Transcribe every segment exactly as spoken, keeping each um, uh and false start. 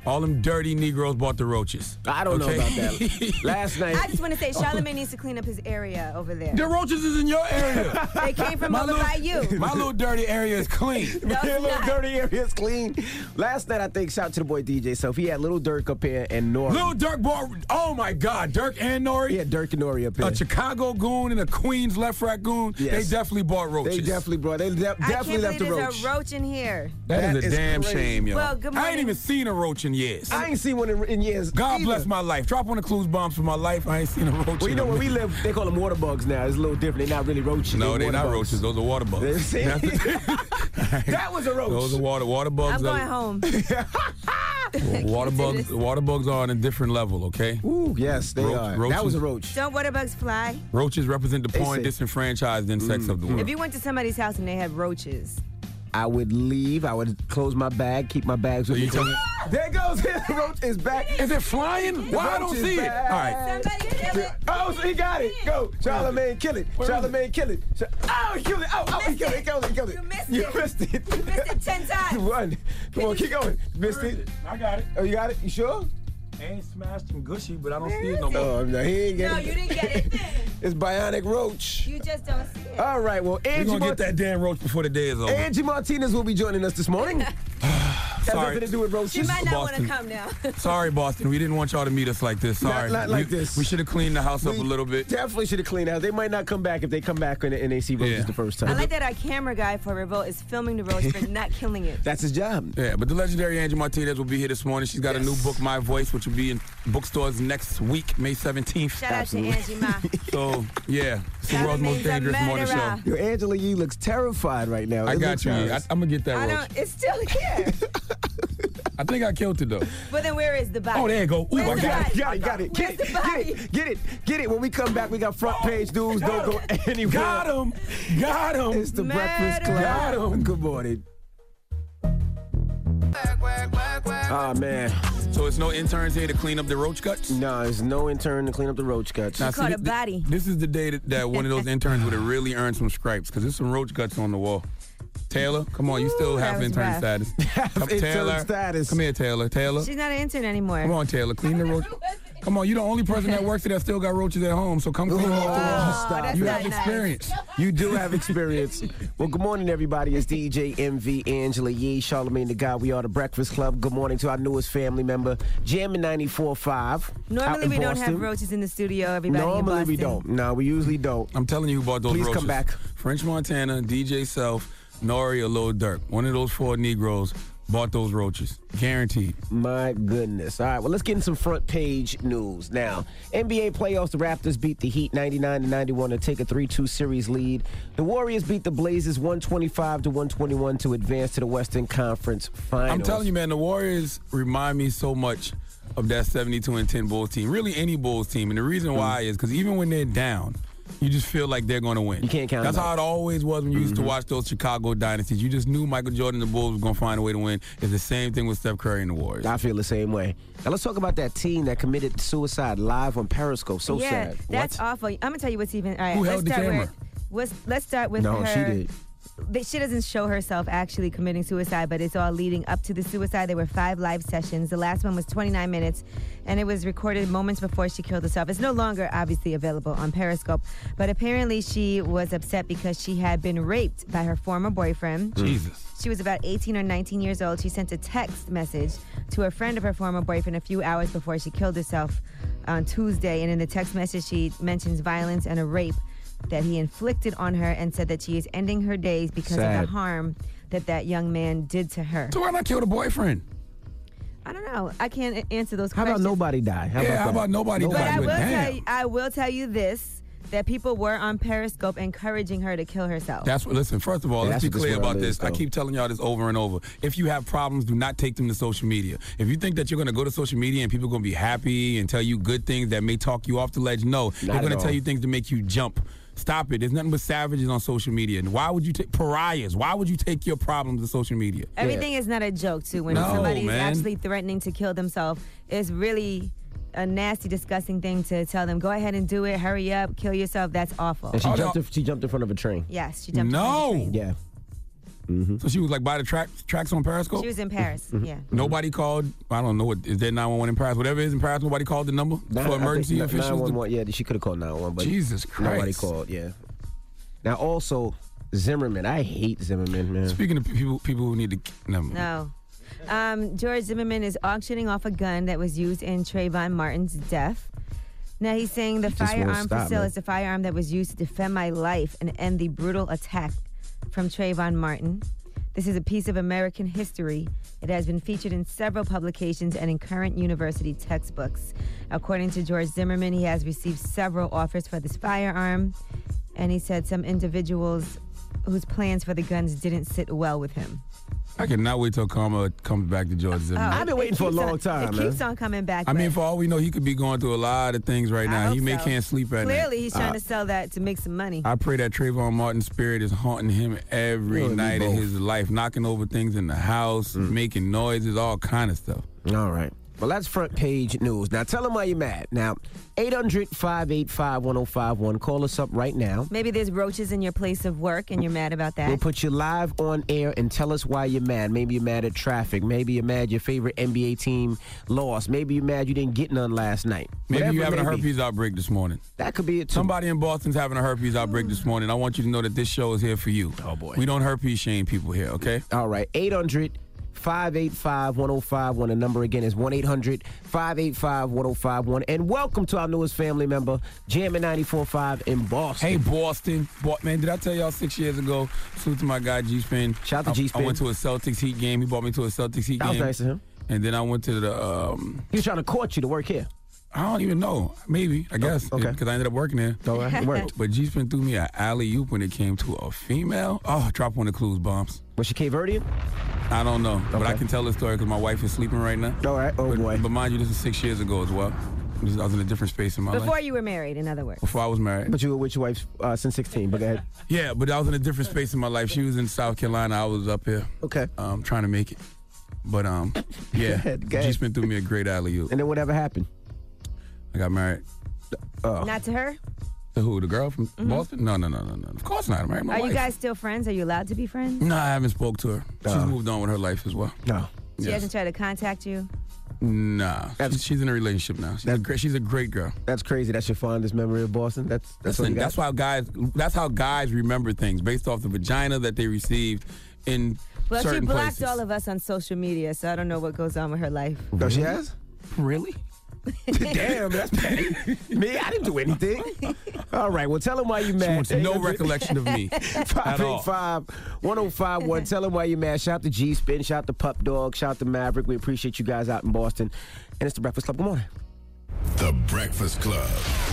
All them dirty Negroes bought the roaches. I don't okay? know about that. Last night. I just want to say, Charlamagne needs to clean up his area over there. The roaches is in your area. They came from My over little- by you. My little dirty area is clean. No, Your it's little not. dirty area is clean. Last night, I think, shout out to the boy D J Self. He had Little Dirk up here and Nori. Little Dirk bought, oh my God, Dirk and Nori. Yeah, Dirk and Nori up here. A Chicago goon and a Queens left rack goon. Yes. They definitely bought roaches. They definitely brought. They de- I definitely can't left the believe roach. there's a roach in here. That, That is a is damn crazy. shame, yo. Well, good I ain't morning. even seen a roach in years. I ain't seen one in, in years. God either. bless my life. Drop one of clues bombs for my life. I ain't seen a roach. Well, you in know a where we minute. live, they call them water bugs now. It's a little different. They're not really roaches. No, they're water not bugs. roaches. Those are water bugs. See? That was a roach. Those are water water bugs. I'm going are, home. Water do bugs. this. Water bugs are on a different level. Okay. Ooh, yes, they Roach- are. roaches. That was a roach. Don't water bugs fly? Roaches represent the They poor and say- disenfranchised insects of the world. If you went to somebody's house and they had roaches, I would leave. I would close my bag, keep my bags with So me. you tell me- There it goes. The roach is back. Is it flying? The Why I roach don't is see it? back. All right. somebody kill it. Oh, so he got it. Go. Charlamagne, kill it. Charlamagne, kill it. Char- oh, he killed it. Oh, oh, he killed it. He killed it. He killed it. You missed You it. missed it. You missed it ten times. Run. Come on, keep going. Missed it. I got it. Oh, you got it? You sure? Ain't smashed and gushy, but I don't see it no more. Oh, no, he ain't No, getting you didn't get it. It's bionic roach. You just don't see it. All right, well, We're Angie, gonna Mart- get that damn roach before the day is over. Angie Martinez will be joining us this morning. Has Sorry. nothing to do with roaches. You might not want to Boston. come now. Sorry, Boston. We didn't want y'all to meet us like this. Not- Sorry. not like we, this. We should have cleaned the house up We a little bit. Definitely should have cleaned out. They might not come back if they come back and, and they see roaches Yeah. the first I time. like that our camera guy for Revolt is filming the roach but not killing it. That's his job. Yeah, but the legendary Angie Martinez will be here this morning. She's got Yes. a new book, My Voice, which will be in bookstores next week, May seventeenth. Shout Absolutely. out to Angie Ma. So, yeah, it's the Charlamagne's world's most a dangerous morning show. murderer. Yo, Angela Yee looks terrified right now. I It got looks you. I, nice. I'm going to get that I roach. don't. It's still here. I think I killed it, though. But then where is the body? Oh, there you go. Ooh, Where's I the got body? it. Got it, got it. Get Where's it, the get body? it, get it, get it. When we come back, we got front page news. Don't go anywhere. Got him. Got him. It's the Murder. Breakfast Club. Got him. Good morning. Ah, man. So it's no interns here to clean up the roach guts? No, there's no intern to clean up the roach guts. Now, Caught see, a th- body. This is the day that, that one of those interns would have really earned some stripes because there's some roach guts on the wall. Taylor, come on, you still Ooh, have that was intern rough. status. Come, intern Taylor, status. Come here, Taylor. Taylor, She's not an intern anymore. come on, Taylor, clean the roach. Come on, you're the only person that works here that still got roaches at home, so come clean them off the wall. Oh, stop. that's You not have nice. experience. You do have experience. Well, good morning, everybody. It's D J M V, Angela Yee, Charlamagne the God. We are the Breakfast Club. Good morning to our newest family member, Jammin' ninety-four point five. Normally we don't have roaches in the studio. Everybody in Normally Boston. we don't. No, we usually don't. I'm telling you who bought those Please roaches. come back. French Montana, D J Self, Nori, or Lil Durk. One of those four Negroes bought those roaches. Guaranteed. My goodness. All right, well, let's get in some front page news. Now, N B A playoffs, the Raptors beat the Heat ninety-nine to ninety-one to take a three two series lead. The Warriors beat the Blazers one twenty-five to one twenty-one to advance to the Western Conference Finals. I'm telling you, man, the Warriors remind me so much of that seventy-two and ten Bulls team. Really, any Bulls team. And the reason why is because even when they're down, you just feel like they're going to win. You can't count That's them how out. it always was when you used to watch those Chicago dynasties. You just knew Michael Jordan and the Bulls was going to find a way to win. It's the same thing with Steph Curry and the Warriors. I feel the same way. Now, let's talk about that team that committed suicide live on Periscope. So yeah, sad. that's What? awful. I'm gonna tell you what's even. All right, Who let's held the start camera? With, what's, let's start with No, her. she did. But she doesn't show herself actually committing suicide, but it's all leading up to the suicide. There were five live sessions. The last one was twenty-nine minutes, and it was recorded moments before she killed herself. It's no longer obviously available on Periscope, but apparently she was upset because she had been raped by her former boyfriend. Jesus. She was about eighteen or nineteen years old. She sent a text message to a friend of her former boyfriend a few hours before she killed herself on Tuesday, and in the text message she mentions violence and a rape that he inflicted on her and said that she is ending her days because Sad. of the harm that that young man did to her. So why not kill the boyfriend? I don't know. I can't answer those How questions. about nobody die? How Yeah, about how that? about nobody But die? I will Damn. tell you, I will tell you this, that people were on Periscope encouraging her to kill herself. That's what, listen, first of all, Yeah, let's be that's what clear this world about is, this. I though. keep telling y'all this over and over. If you have problems, do not take them to social media. If you think that you're going to go to social media and people are going to be happy and tell you good things that may talk you off the ledge, no. They're at going to all. tell you things to make you jump. Stop it. There's nothing but savages on social media. And why would you take pariahs? Why would you take your problems to social media? Everything is not a joke, too. When No, somebody is man. actually threatening to kill themselves, it's really a nasty, disgusting thing to tell them, go ahead and do it, hurry up, kill yourself. That's awful. And she Oh, jumped. no. In, she jumped in front of a train. Yes, she jumped No. on the train. Yeah. Mm-hmm. So she was like by the track, tracks on Periscope? She was in Paris, Mm-hmm. yeah. Nobody called, I don't know, what is there nine one one in Paris? Whatever it is in Paris, nobody called the number Nah, for I emergency think officials? nine one one, yeah, she could have called nine one one, but Jesus Christ. nobody called, yeah. Now, also, Zimmerman. I hate Zimmerman, man. Speaking of people people who need to... Never mind. No. Um, George Zimmerman is auctioning off a gun that was used in Trayvon Martin's death. Now he's saying the He just won't firearm stop, for sale man. is the firearm that was used to defend my life and end the brutal attack from Trayvon Martin. This is a piece of American history. It has been featured in several publications and in current university textbooks. According to George Zimmerman, he has received several offers for this firearm, and he said some individuals whose plans for the guns didn't sit well with him. I cannot wait till Karma comes back to George Zimmerman. Oh, I've been it waiting for a keeps long on- time, It man. keeps on coming back. I mean, but for all we know, he could be going through a lot of things right I now. hope He may so. can't sleep at night. Clearly, he's trying Uh, to sell that to make some money. I pray that Trayvon Martin's spirit is haunting him every You and me night of both. his life, knocking over things in the house, making noises, all kind of stuff. All right. Well, that's front page news. Now, tell them why you're mad. Now, eight hundred, five eight five, one oh five one. Call us up right now. Maybe there's roaches in your place of work and you're mad about that. We'll put you live on air and tell us why you're mad. Maybe you're mad at traffic. Maybe you're mad your favorite N B A team lost. Maybe you're mad you didn't get none last night. Maybe Whatever you're it having a may be. herpes outbreak this morning. That could be it, too. Somebody in Boston's having a herpes outbreak this morning. I want you to know that this show is here for you. Oh, boy. We don't herpes shame people here, okay? All right. eight hundred, five eight five, one oh five one. The number again is one eight hundred, five eight five, one oh five one. And welcome to our newest family member, Jammin' ninety-four point five in Boston. Hey, Boston. Bo- Man, did I tell y'all six years ago, salute to my guy, G-Spin. Shout out to I- G-Spin. I went to a Celtics Heat game. He brought me to a Celtics Heat That was game. nice of him. And then I went to the... Um, He was trying to court you to work here. I don't even know. Maybe, I guess. okay. Because I ended up working there. All right. It worked. But G-Spin threw me an alley-oop when it came to a female. Oh, drop one of the clues, bombs. Was she Cape Verdean? I don't know. But I Okay. can tell the story because my wife is sleeping right now. All right. Oh, but, boy. But mind you, this is six years ago as well. This- I was in a different space in my Before life. you were married, in other words. Before I was married. But you were with your wife uh, since sixteen. But go ahead. Yeah, but I was in a different space in my life. She was in South Carolina. I was up here. Okay. Um, trying to make it. But, um, yeah. ahead, go ahead. G-Spin threw me a great alley-oop. And then whatever happened? I got married. Oh. Not to her? To who? The girl from Boston? No, no, no, no, no. Of course not. I'm married. My Are wife. you guys still friends? Are you allowed to be friends? No, I haven't spoke to her. She's Oh. moved on with her life as well. No. She Yes. hasn't tried to contact you? Nah, she's, she's in a relationship now. She's a, great, she's a great girl. That's crazy. That's your fondest memory of Boston? That's that's what Listen, you got? that's why guys. That's how guys remember things based off the vagina that they received in Well, she certain blocked places. all of us on social media, so I don't know what goes on with her life. Oh, she has? Really? Damn, that's petty. Me, I didn't do anything. All right, well, tell him why you mad. She wants no recollection of me five eight five, one oh five one. Tell him why you mad. Shout to G-Spin, shout to Pup Dog, shout to Maverick. We appreciate you guys out in Boston. And it's The Breakfast Club. Good morning. The Breakfast Club.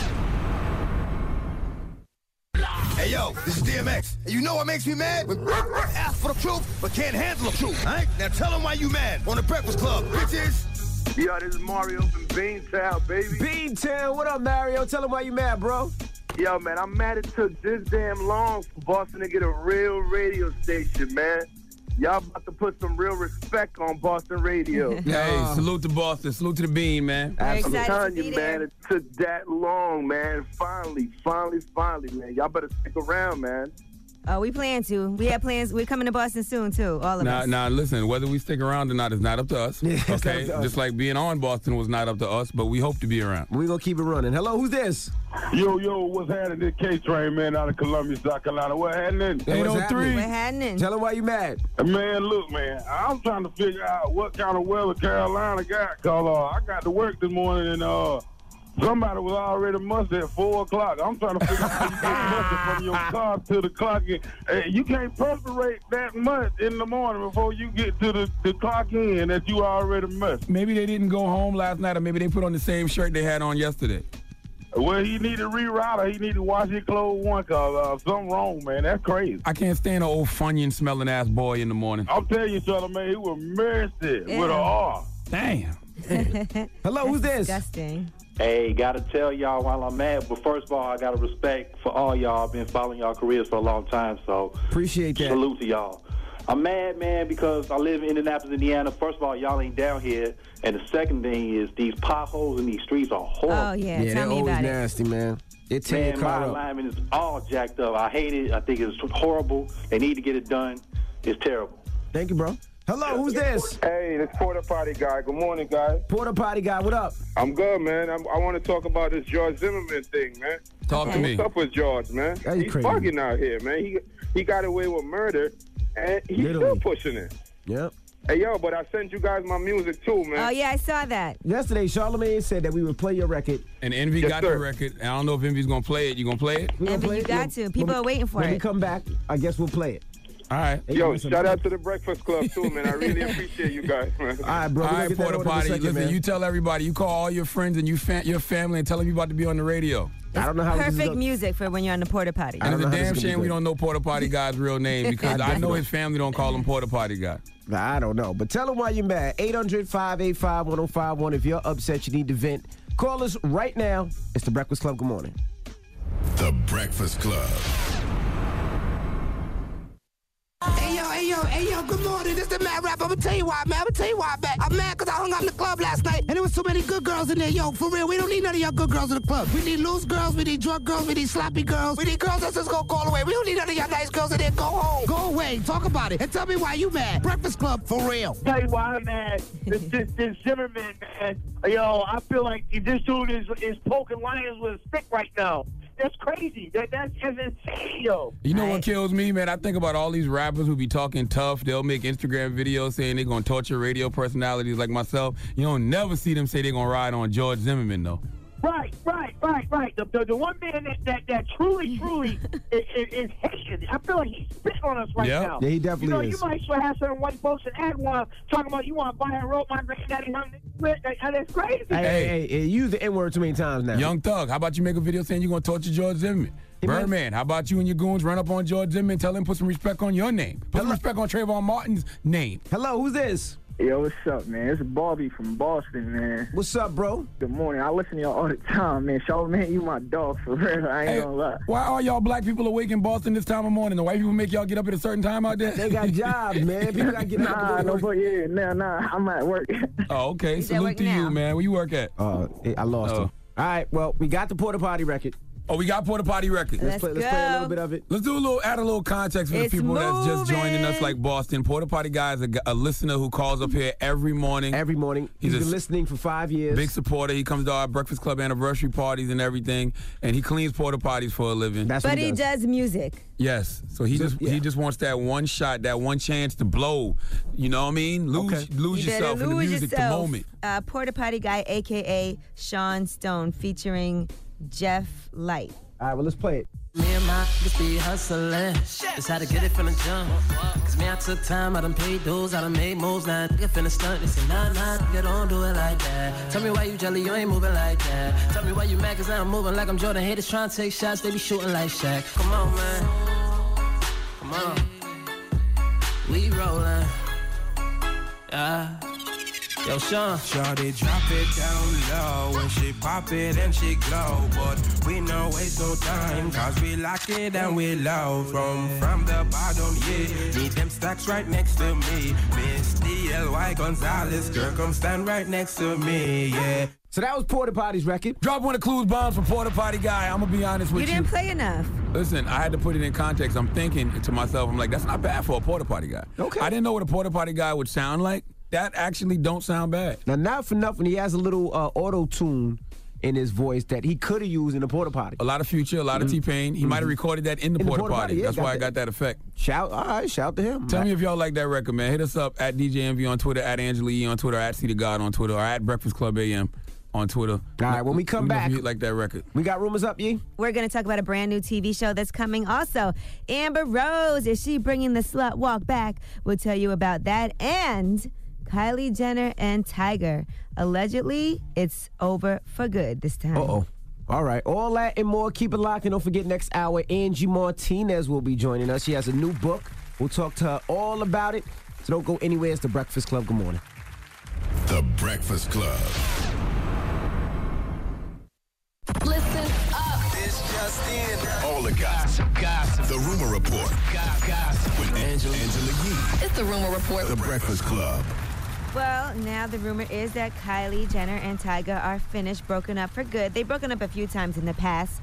Hey, yo, this is D M X. And you know what makes me mad? When ask for the truth, but can't handle the truth. All right? Now tell them why you mad on The Breakfast Club, bitches. Yo, this is Mario from Beantown, baby. Beantown, what up, Mario? Tell him why you mad, bro. Yo, man, I'm mad it took this damn long for Boston to get a real radio station, man. Y'all about to put some real respect on Boston radio. Hey, salute to Boston. Salute to the Bean, man. I'm telling you, man, it took that long, man. Finally, finally, finally, man. Y'all better stick around, man. Oh, we plan to. We have plans. We're coming to Boston soon, too, all of Now, us. now, listen, whether we stick around or not is not up to us. it's not Okay? up to us. Just like being on Boston was not up to us, but we hope to be around. We're going to keep it running. Hello, who's this? Yo, yo, what's happening? This K-Train, man, out of Columbia, South Carolina. What happening? Hey, what's happening? We're happening. Tell him why you mad. Man, look, man, I'm trying to figure out what kind of weather Carolina got, because uh, I got to work this morning, and uh, somebody was already mustered at four o'clock. I'm trying to figure out how you get mustered from your car to the clock. In. Hey, you can't perspirate that much in the morning before you get to the, the clock in that you already missed. Maybe they didn't go home last night, or maybe they put on the same shirt they had on yesterday. Well, he need to reroute or he need to wash his clothes one, because uh, something wrong, man. That's crazy. I can't stand an old Funyun-smelling ass boy in the morning. I'm telling you, Charlamagne, he was mercy Yeah. with an R. Damn. Hello, who's this? Disgusting. Hey, gotta tell y'all while I'm mad, but first of all, I gotta respect for all y'all. I've been following y'all careers for a long time, so appreciate that. Salute to y'all. I'm mad, man, because I live in Indianapolis, Indiana. First of all, y'all ain't down here, and the second thing is these potholes in these streets are horrible. Oh, yeah. Yeah, Tell they're me always about it. nasty, man. It tear your Man, my car up. alignment is all jacked up. I hate it. I think it's horrible. They need to get it done. It's terrible. Thank you, bro. Hello, who's this? Hey, this Porta Potty guy. Good morning, guys. Porta Potty guy, what up? I'm good, man. I'm, I want to talk about this George Zimmerman thing, man. Talk to me. What's up with George, man? That's He's crazy. bugging out here, man. He he got away with murder, and he's Literally. still pushing it. Yep. Hey, yo, but I sent you guys my music, too, man. Oh, yeah, I saw that. Yesterday, Charlamagne said that we would play your record. And Envy Yes, got sir. the record. I don't know if Envy's going to play it. You going to play it? We gonna Envy, play you it? got When- to. People when are we- waiting for when it. we come back, I guess we'll play it. All right. Hey, Yo, listen, shout man. out to the Breakfast Club, too, man. I really appreciate you guys, man. All right, bro. All we gonna right, get that Porta order in a Potty. second, Listen, man. you tell everybody. You call all your friends and you fa- your family and tell them you about to be on the radio. I don't know how this is Perfect gonna- music for when you're on the porta potty. I And don't it's know a how this damn is gonna shame be we good. don't know Porta Potty guy's real name because I know his family don't call him Porta Potty guy. Nah, I don't know. But tell them why you're mad. eight hundred, five eight five, one oh five one. If you're upset, you need to vent. Call us right now. It's The Breakfast Club. Good morning. The Breakfast Club. Hey yo, hey yo, hey yo, good morning. This the Mad Rap. I'm gonna tell you why, man. I'm gonna tell you why, man. I'm mad because I hung out in the club last night and there was so many good girls in there. Yo, for real, we don't need none of y'all good girls in the club. We need loose girls, we need drunk girls, we need sloppy girls. We need girls that's just gonna call away. We don't need none of y'all nice girls in there. Go home. Go away. Talk about it. And tell me why you mad. Breakfast Club, for real. Tell you why I'm mad. This, this, this Zimmerman, man. Yo, I feel like this dude is is poking lions with a stick right now. That's crazy. That, that's just insane, yo. You know what kills me, man? I think about all these rappers who be talking tough. They'll make Instagram videos saying they're going to torture radio personalities like myself. You don't never see them say they're going to ride on George Zimmerman, though. Right, right, right, right. The, the, the one man that, that, that truly, truly is, is, is hating. I feel like he's spitting on us right Yep. now. Yeah, he definitely You know, is. you might as well have some white folks and add one talking about you want to buy and rope my granddaddy. And it's crazy. Hey, hey, hey, hey, you use the N-word too many times now. Young Thug, how about you make a video saying you're going to torture George Zimmerman? Birdman, how about you and your goons run up on George Zimmerman, tell him put some respect on your name. Put some respect on Trayvon Martin's name. Hello, who's this? Yo, what's up, man? It's Bobby from Boston, man. What's up, bro? Good morning. I listen to y'all all the time, man. Charlamagne, you my dog, for real. I ain't Hey, gonna lie. why are y'all black people awake in Boston this time of morning? The white people make y'all get up at a certain time out there? They got jobs, man. People got to get Nah, out no, of but yeah, nah, nah. I'm at work. Oh, okay. He's at Salute work to now. you, man. Where you work at? Uh, I lost Oh. him. All right, well, we got the Porta Potty record. Oh, we got Porta Potty record. Let's play, let's play a go. little bit of it. Let's do a little, add a little context for It's the people that's just joining us, moving. like Boston. Porta Potty guy is a, g- a listener who calls up here every morning. Every morning. He's He's a been listening for five years. Big supporter. He comes to our Breakfast Club anniversary parties and everything, and he cleans porta potties for a living. That's But what he does music. Yes. So he just yeah. he just wants that one shot, that one chance to blow. You know what I mean? Lose Okay. lose You better yourself in the lose music, yourself. the moment. Uh, Porta Potty Guy, a k a. Sean Stone, featuring Jeff Light. All right, well, let's play it. Me and my niggas be hustling. Just had to get it from the jump. Cause me, I took time, I done paid dues, I done made moves. Now nigga finna stunt. They say, nah, nah, nigga, don't do it like that. Tell me why you jelly, you ain't moving like that. Tell me why you mad, cause I'm moving like I'm Jordan. Haters trying to take shots, they be shooting like Shaq. Come on, man. Come on. We rollin'. Yeah. Yo, Sean. Shawty drop it down low when she pop it and she glow. But we no waste no time, cause we lock it and we low. From from the bottom, yeah. Need them stacks right next to me. Miss D L Y Gonzalez, girl, come stand right next to me, yeah. So that was Porta Potty's record. Drop one of Clues bombs for Porta Potty guy. I'm gonna be honest with You you. didn't play enough. Listen, I had to put it in context. I'm thinking to myself, I'm like, that's not bad for a Porta Potty guy. Okay. I didn't know what a Porta Potty guy would sound like. That actually don't sound bad. Now, not for nothing, he has a little uh, auto-tune in his voice that he could have used in the Porta Potty. A lot of Future, a lot of T-Pain. He might have recorded that in the In the Porta Porta Potty. Potty, yeah, That's got why I that. got that effect. Shout, all right, shout to him. Tell me if y'all like that record, man. Hit us up at D J Envy on Twitter, at Angela E on Twitter, at C the God on Twitter, or at Breakfast Club A M on Twitter. All right, when we come Let me know if back- you like that record. We got rumors up, Yee? We're going to talk about a brand new T V show that's coming also. Amber Rose, is she bringing the slut walk back? We'll tell you about that. And Kylie Jenner and Tiger. Allegedly, it's over for good this time. Uh-oh. All right, all that and more. Keep it locked, and don't forget next hour, Angie Martinez will be joining us. She has a new book. We'll talk to her all about it. So don't go anywhere. It's The Breakfast Club. Good morning. The Breakfast Club. Listen up. This just in. All the gossip. Gossip. The Rumor Report. Gossip. With Angela, Angela Yee. It's the Rumor Report. The Breakfast Club. Well, now the rumor is that Kylie Jenner and Tyga are finished, broken up for good. They've broken up a few times in the past,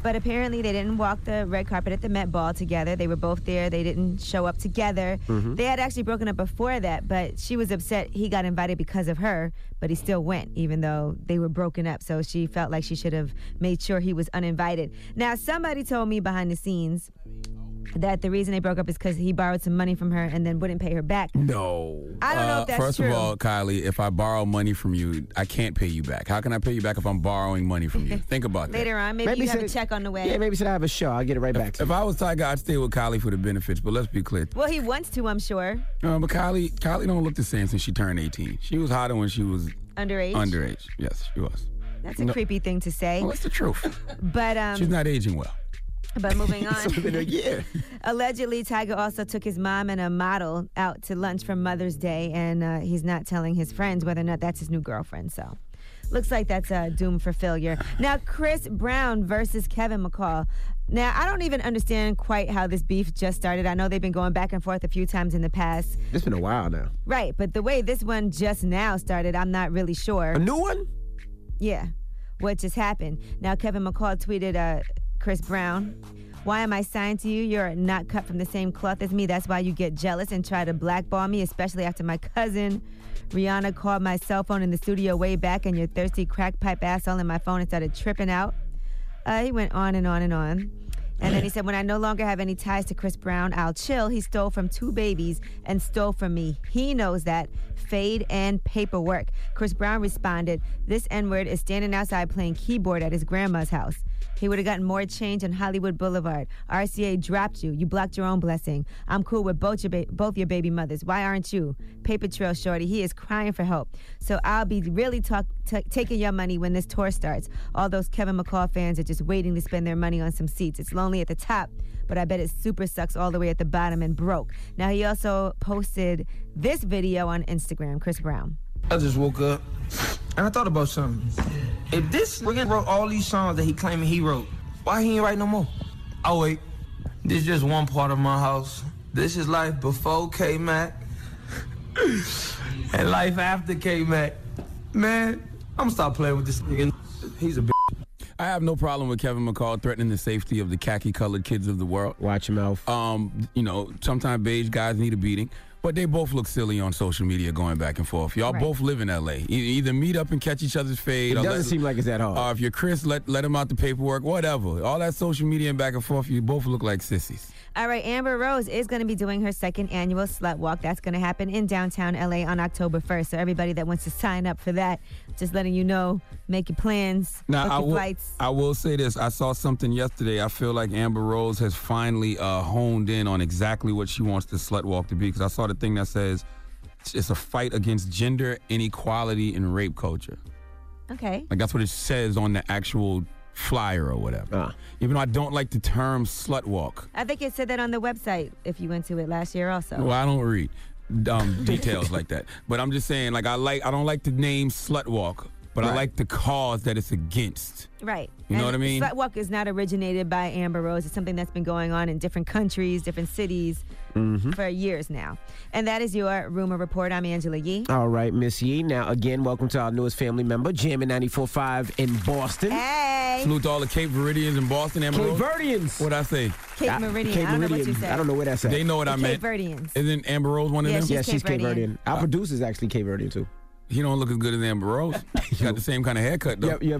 But apparently they didn't walk the red carpet at the Met Ball together. They were both there. They didn't show up together. Mhm. They had actually broken up before that, but she was upset he got invited because of her, but he still went, even though they were broken up. So she felt like she should have made sure he was uninvited. Now, somebody told me behind the scenes that the reason they broke up is because he borrowed some money from her and then wouldn't pay her back. No. I don't know Uh, if that's First true. of all, Kylie, if I borrow money from you, I can't pay you back. How can I pay you back if I'm borrowing money from you? Think about that. Later on, maybe, Maybe you have a said- check on the way. Yeah, maybe said I have a show. I'll get it right back to If I was Tiger, I'd stay with Kylie for the benefits, but let's be clear. Well, he wants to, I'm sure. Uh, but Kylie, Kylie don't look the same since she turned eighteen. She was hotter when she was Underage? underage. Yes, she was. That's a No. creepy thing to say. Well, that's the truth. But um, She's not aging well. But moving on. It's been a year. Allegedly, Tiger also took his mom and a model out to lunch for Mother's Day, and uh, he's not telling his friends whether or not that's his new girlfriend. So, looks like that's uh, doomed for failure. Now, Chris Brown versus Kevin McCall. Now, I don't even understand quite how this beef just started. I know they've been going back and forth a few times in the past. It's been a while now. Right, but the way this one just now started, I'm not really sure. A new one? Yeah, what just happened. Now, Kevin McCall tweeted uh, Chris Brown, "Why am I signed to you? You're not cut from the same cloth as me. That's why you get jealous and try to blackball me, especially after my cousin Rihanna called my cell phone in the studio way back and your thirsty crack pipe ass all in my phone and started tripping out." Uh, he went on and on and on. And then he said, "When I no longer have any ties to Chris Brown, I'll chill. He stole from two babies and stole from me. He knows that. Fade and paperwork." Chris Brown responded, "This N-word is standing outside playing keyboard at his grandma's house. He would have gotten more change on Hollywood Boulevard. R C A dropped you. You blocked your own blessing. I'm cool with both your, ba- both your baby mothers. Why aren't you? Paper trail shorty. He is crying for help. So I'll be really talk- t- taking your money when this tour starts. All those Kevin McCall fans are just waiting to spend their money on some seats. It's lonely at the top, but I bet it super sucks all the way at the bottom and broke." Now, he also posted this video on Instagram, Chris Brown. I just woke up and I thought about something. If this nigga wrote all these songs that he claiming he wrote, why he ain't write no more? Oh wait, this is just one part of my house. This is life before K-Mac and life after K-Mac. Man, I'm gonna stop playing with this nigga. He's a bitch. I have no problem with Kevin McCall threatening the safety of the khaki-colored kids of the world. Watch your mouth. Um, you know, sometimes beige guys need a beating, but they both look silly on social media going back and forth. Y'all Right. both live in L A. E- either meet up and catch each other's fade. It or doesn't let- seem like it's that hard. Or if you're Chris, let let him out the paperwork. Whatever. All that social media and back and forth, you both look like sissies. All right, Amber Rose is going to be doing her second annual Slut Walk. That's going to happen in downtown L A on October first. So everybody that wants to sign up for that, just letting you know, make your plans, Now, book I your will, flights. I will say this. I saw something yesterday. I feel like Amber Rose has finally uh, honed in on exactly what she wants the Slut Walk to be, because I saw the thing that says it's a fight against gender inequality and rape culture. Okay. Like, that's what it says on the actual flyer or whatever. Even though I don't like the term slut walk. I think it said that on the website if you went to it last year also. Well, I don't read um, details like that. But I'm just saying, like, I like I don't like the name slut walk, but I Right. like the cause that it's against. Right. You know And what I mean? Slut Walk is not originated by Amber Rose. It's something that's been going on in different countries, different cities Mm-hmm. for years now. And that is your Rumor Report. I'm Angela Yee. All right, Miss Yee. Now, again, welcome to our newest family member, Jammin' ninety-four point five in Boston. Hey. Salute to all the Cape Verdeans in Boston. Amber Cape Rose. Verdeans. What'd I say? Cape I- Meridian. Cape I don't know what you Meridian. said. I don't know where that's at. They know what The I Cape meant. Verdeans. Isn't Amber Rose one of Yeah, them? she's yeah, she's Cape Cape Verdean. Verdean. Our producer's actually Cape Verdean, too. He don't look as good as Amber Rose. He got the same kind of haircut, though. Yep, yep.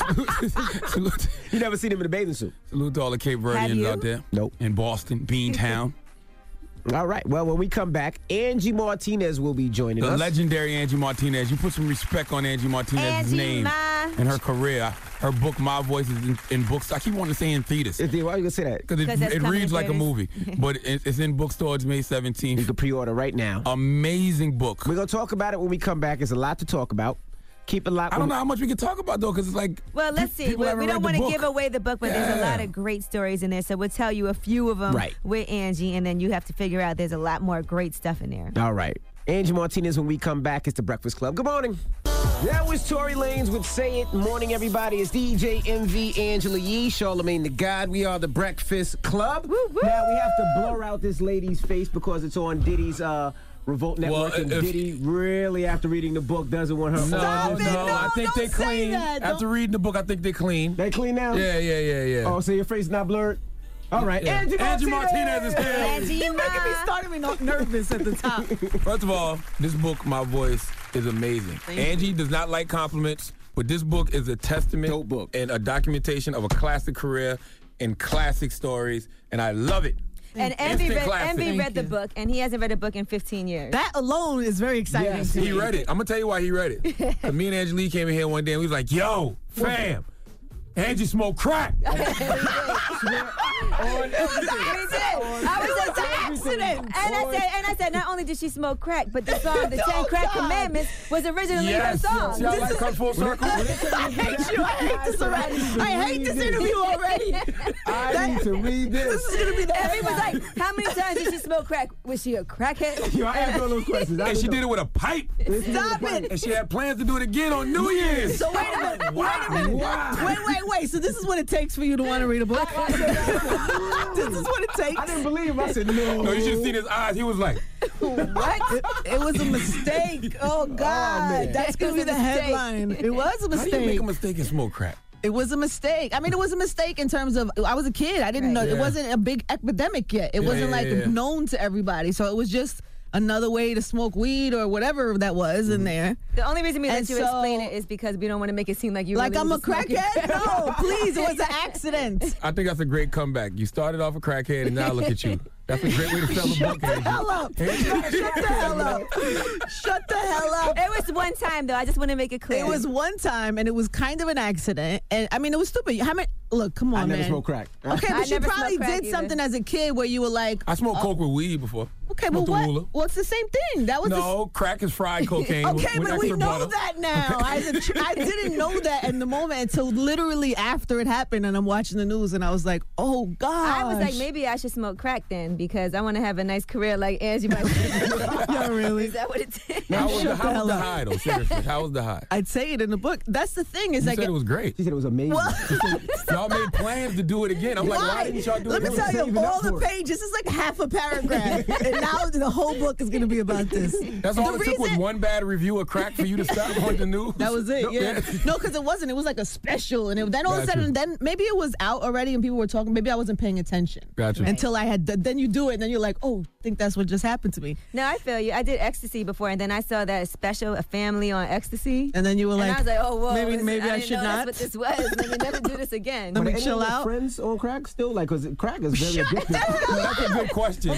Salute, You never seen him in a bathing suit? salute to all the Cape Have Verdeans you? out there. Nope. In Boston, Beantown. All right. Well, when we come back, Angie Martinez will be joining The us. legendary Angie Martinez. You put some respect on Angie Martinez's Angie name Ma. and her career. Her book, My Voice, is in, in books. I keep wanting to say in theaters. Why are you going to say that? Because it, 'Cause that's it coming reads in like a theaters. movie. But it, it's in bookstores May seventeenth. You can pre-order right now. Amazing book. We're going to talk about it when we come back. There's a lot to talk about. Keep it locked. I don't know how much we can talk about, though, because it's like. Well, let's pe- see. people We, haven't we don't read want the to book. give away the book, but there's a Yeah. lot of great stories in there. So we'll tell you a few of them Right. with Angie, and then you have to figure out there's a lot more great stuff in there. All right. Angie Martinez, when we come back, it's The Breakfast Club. Good morning. That was Tory Lanez with Say It. Morning, everybody. It's D J M V, Angela Yee, Charlamagne the God. We are The Breakfast Club. Now, we have to blur out this lady's face because it's on Diddy's uh, Revolt Network Well, and if- Diddy really, after reading the book, doesn't want her. No, on. no, I think they clean. After reading the book, I think they clean. They clean now? Yeah, yeah, yeah, yeah. Oh, so your face is not blurred? All right, Yeah. Angie Martinez. Angie Martinez is here. Angie, You're making me starting me not nervous at the top. First of all, this book, My Voice, is amazing. Thank Angie you. does not like compliments, but this book is a testament book. and a documentation of a classic career and classic stories, and I love it. And Envy Instant read, classic. Envy Thank read the you. book, and he hasn't read a book in fifteen years. That alone is very exciting. Yes, to he me. read it. I'm gonna tell you why he read it. Cause me and Angelique came in here one day and we was like, "Yo, fam, Angie smoked crack." On I was an accident. And I said, and I said, not only did she smoke crack, but the song, the Ten Crack Commandments, was originally Yes. her song. See how life comes full circle? I hate you. I hate this already. I hate this interview already. I need to read this. This is gonna be the And he was like, how many times did she smoke crack? Was she a crackhead? Yo, I asked all those questions. And she did it with a pipe. Stop it. And she had plans to do it again on New Year's. So wait a minute. Wow. Wait a minute. Wow. Wait, wait, wait. So this is what it takes for you to want to read a book? This is what it takes. I didn't believe him. I said, no. No, you should have seen his eyes. He was like, What? It, it was a mistake. Oh, God. man. That's going to be It was the a mistake. headline. It was a "How do you mistake. make a mistake and smoke crack?" It was a mistake. I mean, it was a mistake in terms of I was a kid. I didn't know Right. it Yeah. wasn't a big epidemic yet. It Yeah, wasn't yeah, like yeah. known to everybody. So it was just another way to smoke weed or whatever that was Mm-hmm. in there. The only reason we let And you so- explain it is because we don't want to make it seem like you Like really I'm a was smoking. crackhead? No, please. It was an accident. I think that's a great comeback. You started off a crackhead, and now look at you. That's a great way to sell a Shut book, the Angie. hell up. Shut the hell up. Shut the hell up. It was one time though. I just want to make it clear. It was one time, and it was kind of an accident. And I mean, it was stupid. How many? Look, come on, I never man. smoked crack. Okay, I but you never probably smoked crack did either. something as a kid where you were like, I smoked oh, coke with weed before. okay, well, Smoked a what? ruler. Well, it's the same thing. That was the No, crack is fried cocaine. Okay, with, with but we extra know butter. that now. I, I didn't know that in the moment until literally after it happened, and I'm watching the news, and I was like, "Oh God!" I was like, maybe I should smoke crack then because I want to have a nice career like Angie. Might yeah, really. Is that what it did? How was, the, Shut the how was hell the up. high, though? Seriously, how was the high? I'd say it in the book. That's the thing. Is You like said it was great. She said it was amazing. Well, Y'all made plans to do it again. I'm like, why didn't y'all do Let it? me tell you, saving all up the for it. pages. It's like half a paragraph, and now the whole book is going to be about this. That's all The it took was reason- one bad review of crack for you to stop on the news. That was it, No, yeah. No, because it wasn't. It was like a special, and it, then all of a Gotcha. sudden, then maybe it was out already, and people were talking. Maybe I wasn't paying attention. Gotcha. Right. Until I had. Then you do it, and then you're like, oh, I think that's what just happened to me. No, I feel you. I did ecstasy before, and then I saw that special, A Family on Ecstasy. And then you were and like, I was like, oh, whoa. maybe- this- maybe I didn't should know not. That's what this was. Let me never do this again. Let me But any chill of your out. friends on crack still? Like, because crack is very addictive. That's a good question.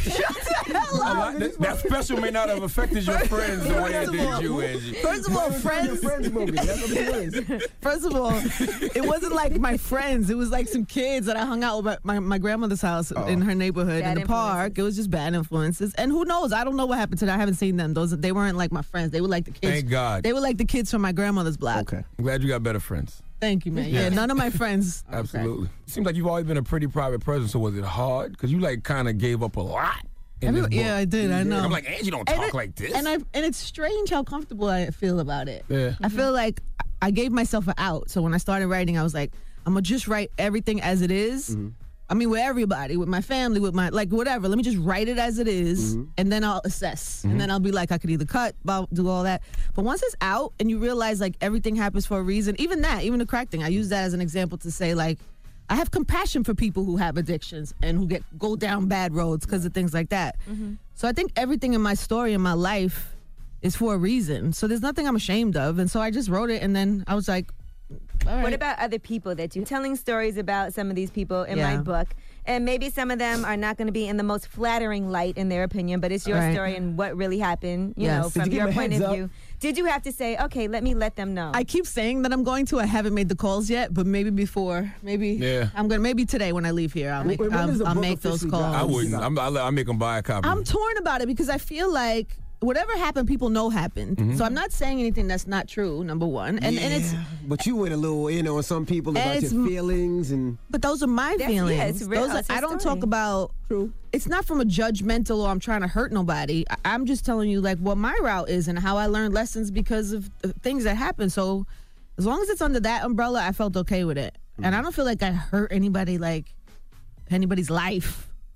A lot- that, that special may not have affected your friends the way it First of did all- you, Angie. First of all, friends. friends smoking. That's what it is. First of all, it wasn't like my friends. It was like some kids that I hung out with at my, my grandmother's house in her neighborhood Bad in the park. It was just bad influences. And who knows? I don't know what happened to them. I haven't seen them. Those they weren't like my friends. They were like the kids. Thank God. They were like the kids from my grandmother's block. Okay. I'm glad you got better friends. Thank you, man. Yeah, Yeah. none of my friends. Absolutely. Seems like you've always been a pretty private person, so was it hard? Because you like kind of gave up a lot in Every- this book. yeah, I did. I know. I'm like, Angie don't And talk it- like this. And I and it's strange how comfortable I feel about it. Yeah. I feel like I gave myself an out. So when I started writing, I was like, I'm gonna just write everything as it is. I mean, with everybody, with my family, with my like whatever. Let me just write it as it is, and then I'll assess, and then I'll be like, I could either cut, about do all that. But once it's out, and you realize like everything happens for a reason. Even that, even the crack thing, I use that as an example to say like, I have compassion for people who have addictions and who get go down bad roads because of things like that. So I think everything in my story in my life is for a reason. So there's nothing I'm ashamed of, and so I just wrote it, and then I was like, all right. What about other people that you're telling stories about some of these people in Yeah. my book? And maybe some of them are not going to be in the most flattering light in their opinion, but it's your Right. story and what really happened, you Yes. know, Did from you give your them a point heads of up? view. Did you have to say, okay, let me let them know? I keep saying that I'm going to. I haven't made the calls yet, but maybe before, maybe Yeah. I'm gonna. Maybe today when I leave here, I'll make. When- when does the I'll, I'll book make those officially calls. drop? I wouldn't. I'm, I'll, I'll make them buy a copy. I'm torn about it because I feel like whatever happened, people know happened. Mm-hmm. So I'm not saying anything that's not true. Number one, and and it's. But you went a little in on some people about It's your m- feelings and. But those are my That's- yeah, feelings. it's real. Those are, It's your I don't story. talk about. True. It's not from a judgmental or I'm trying to hurt nobody. I, I'm just telling you like what my route is and how I learned lessons because of uh, things that happened. So as long as it's under that umbrella, I felt okay with it. And I don't feel like I hurt anybody like anybody's life.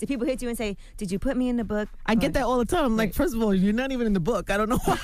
Did people hit you and say, "Did you put me in the book?" I get that all the time. I'm like, first of all, you're not even in the book. I don't know why.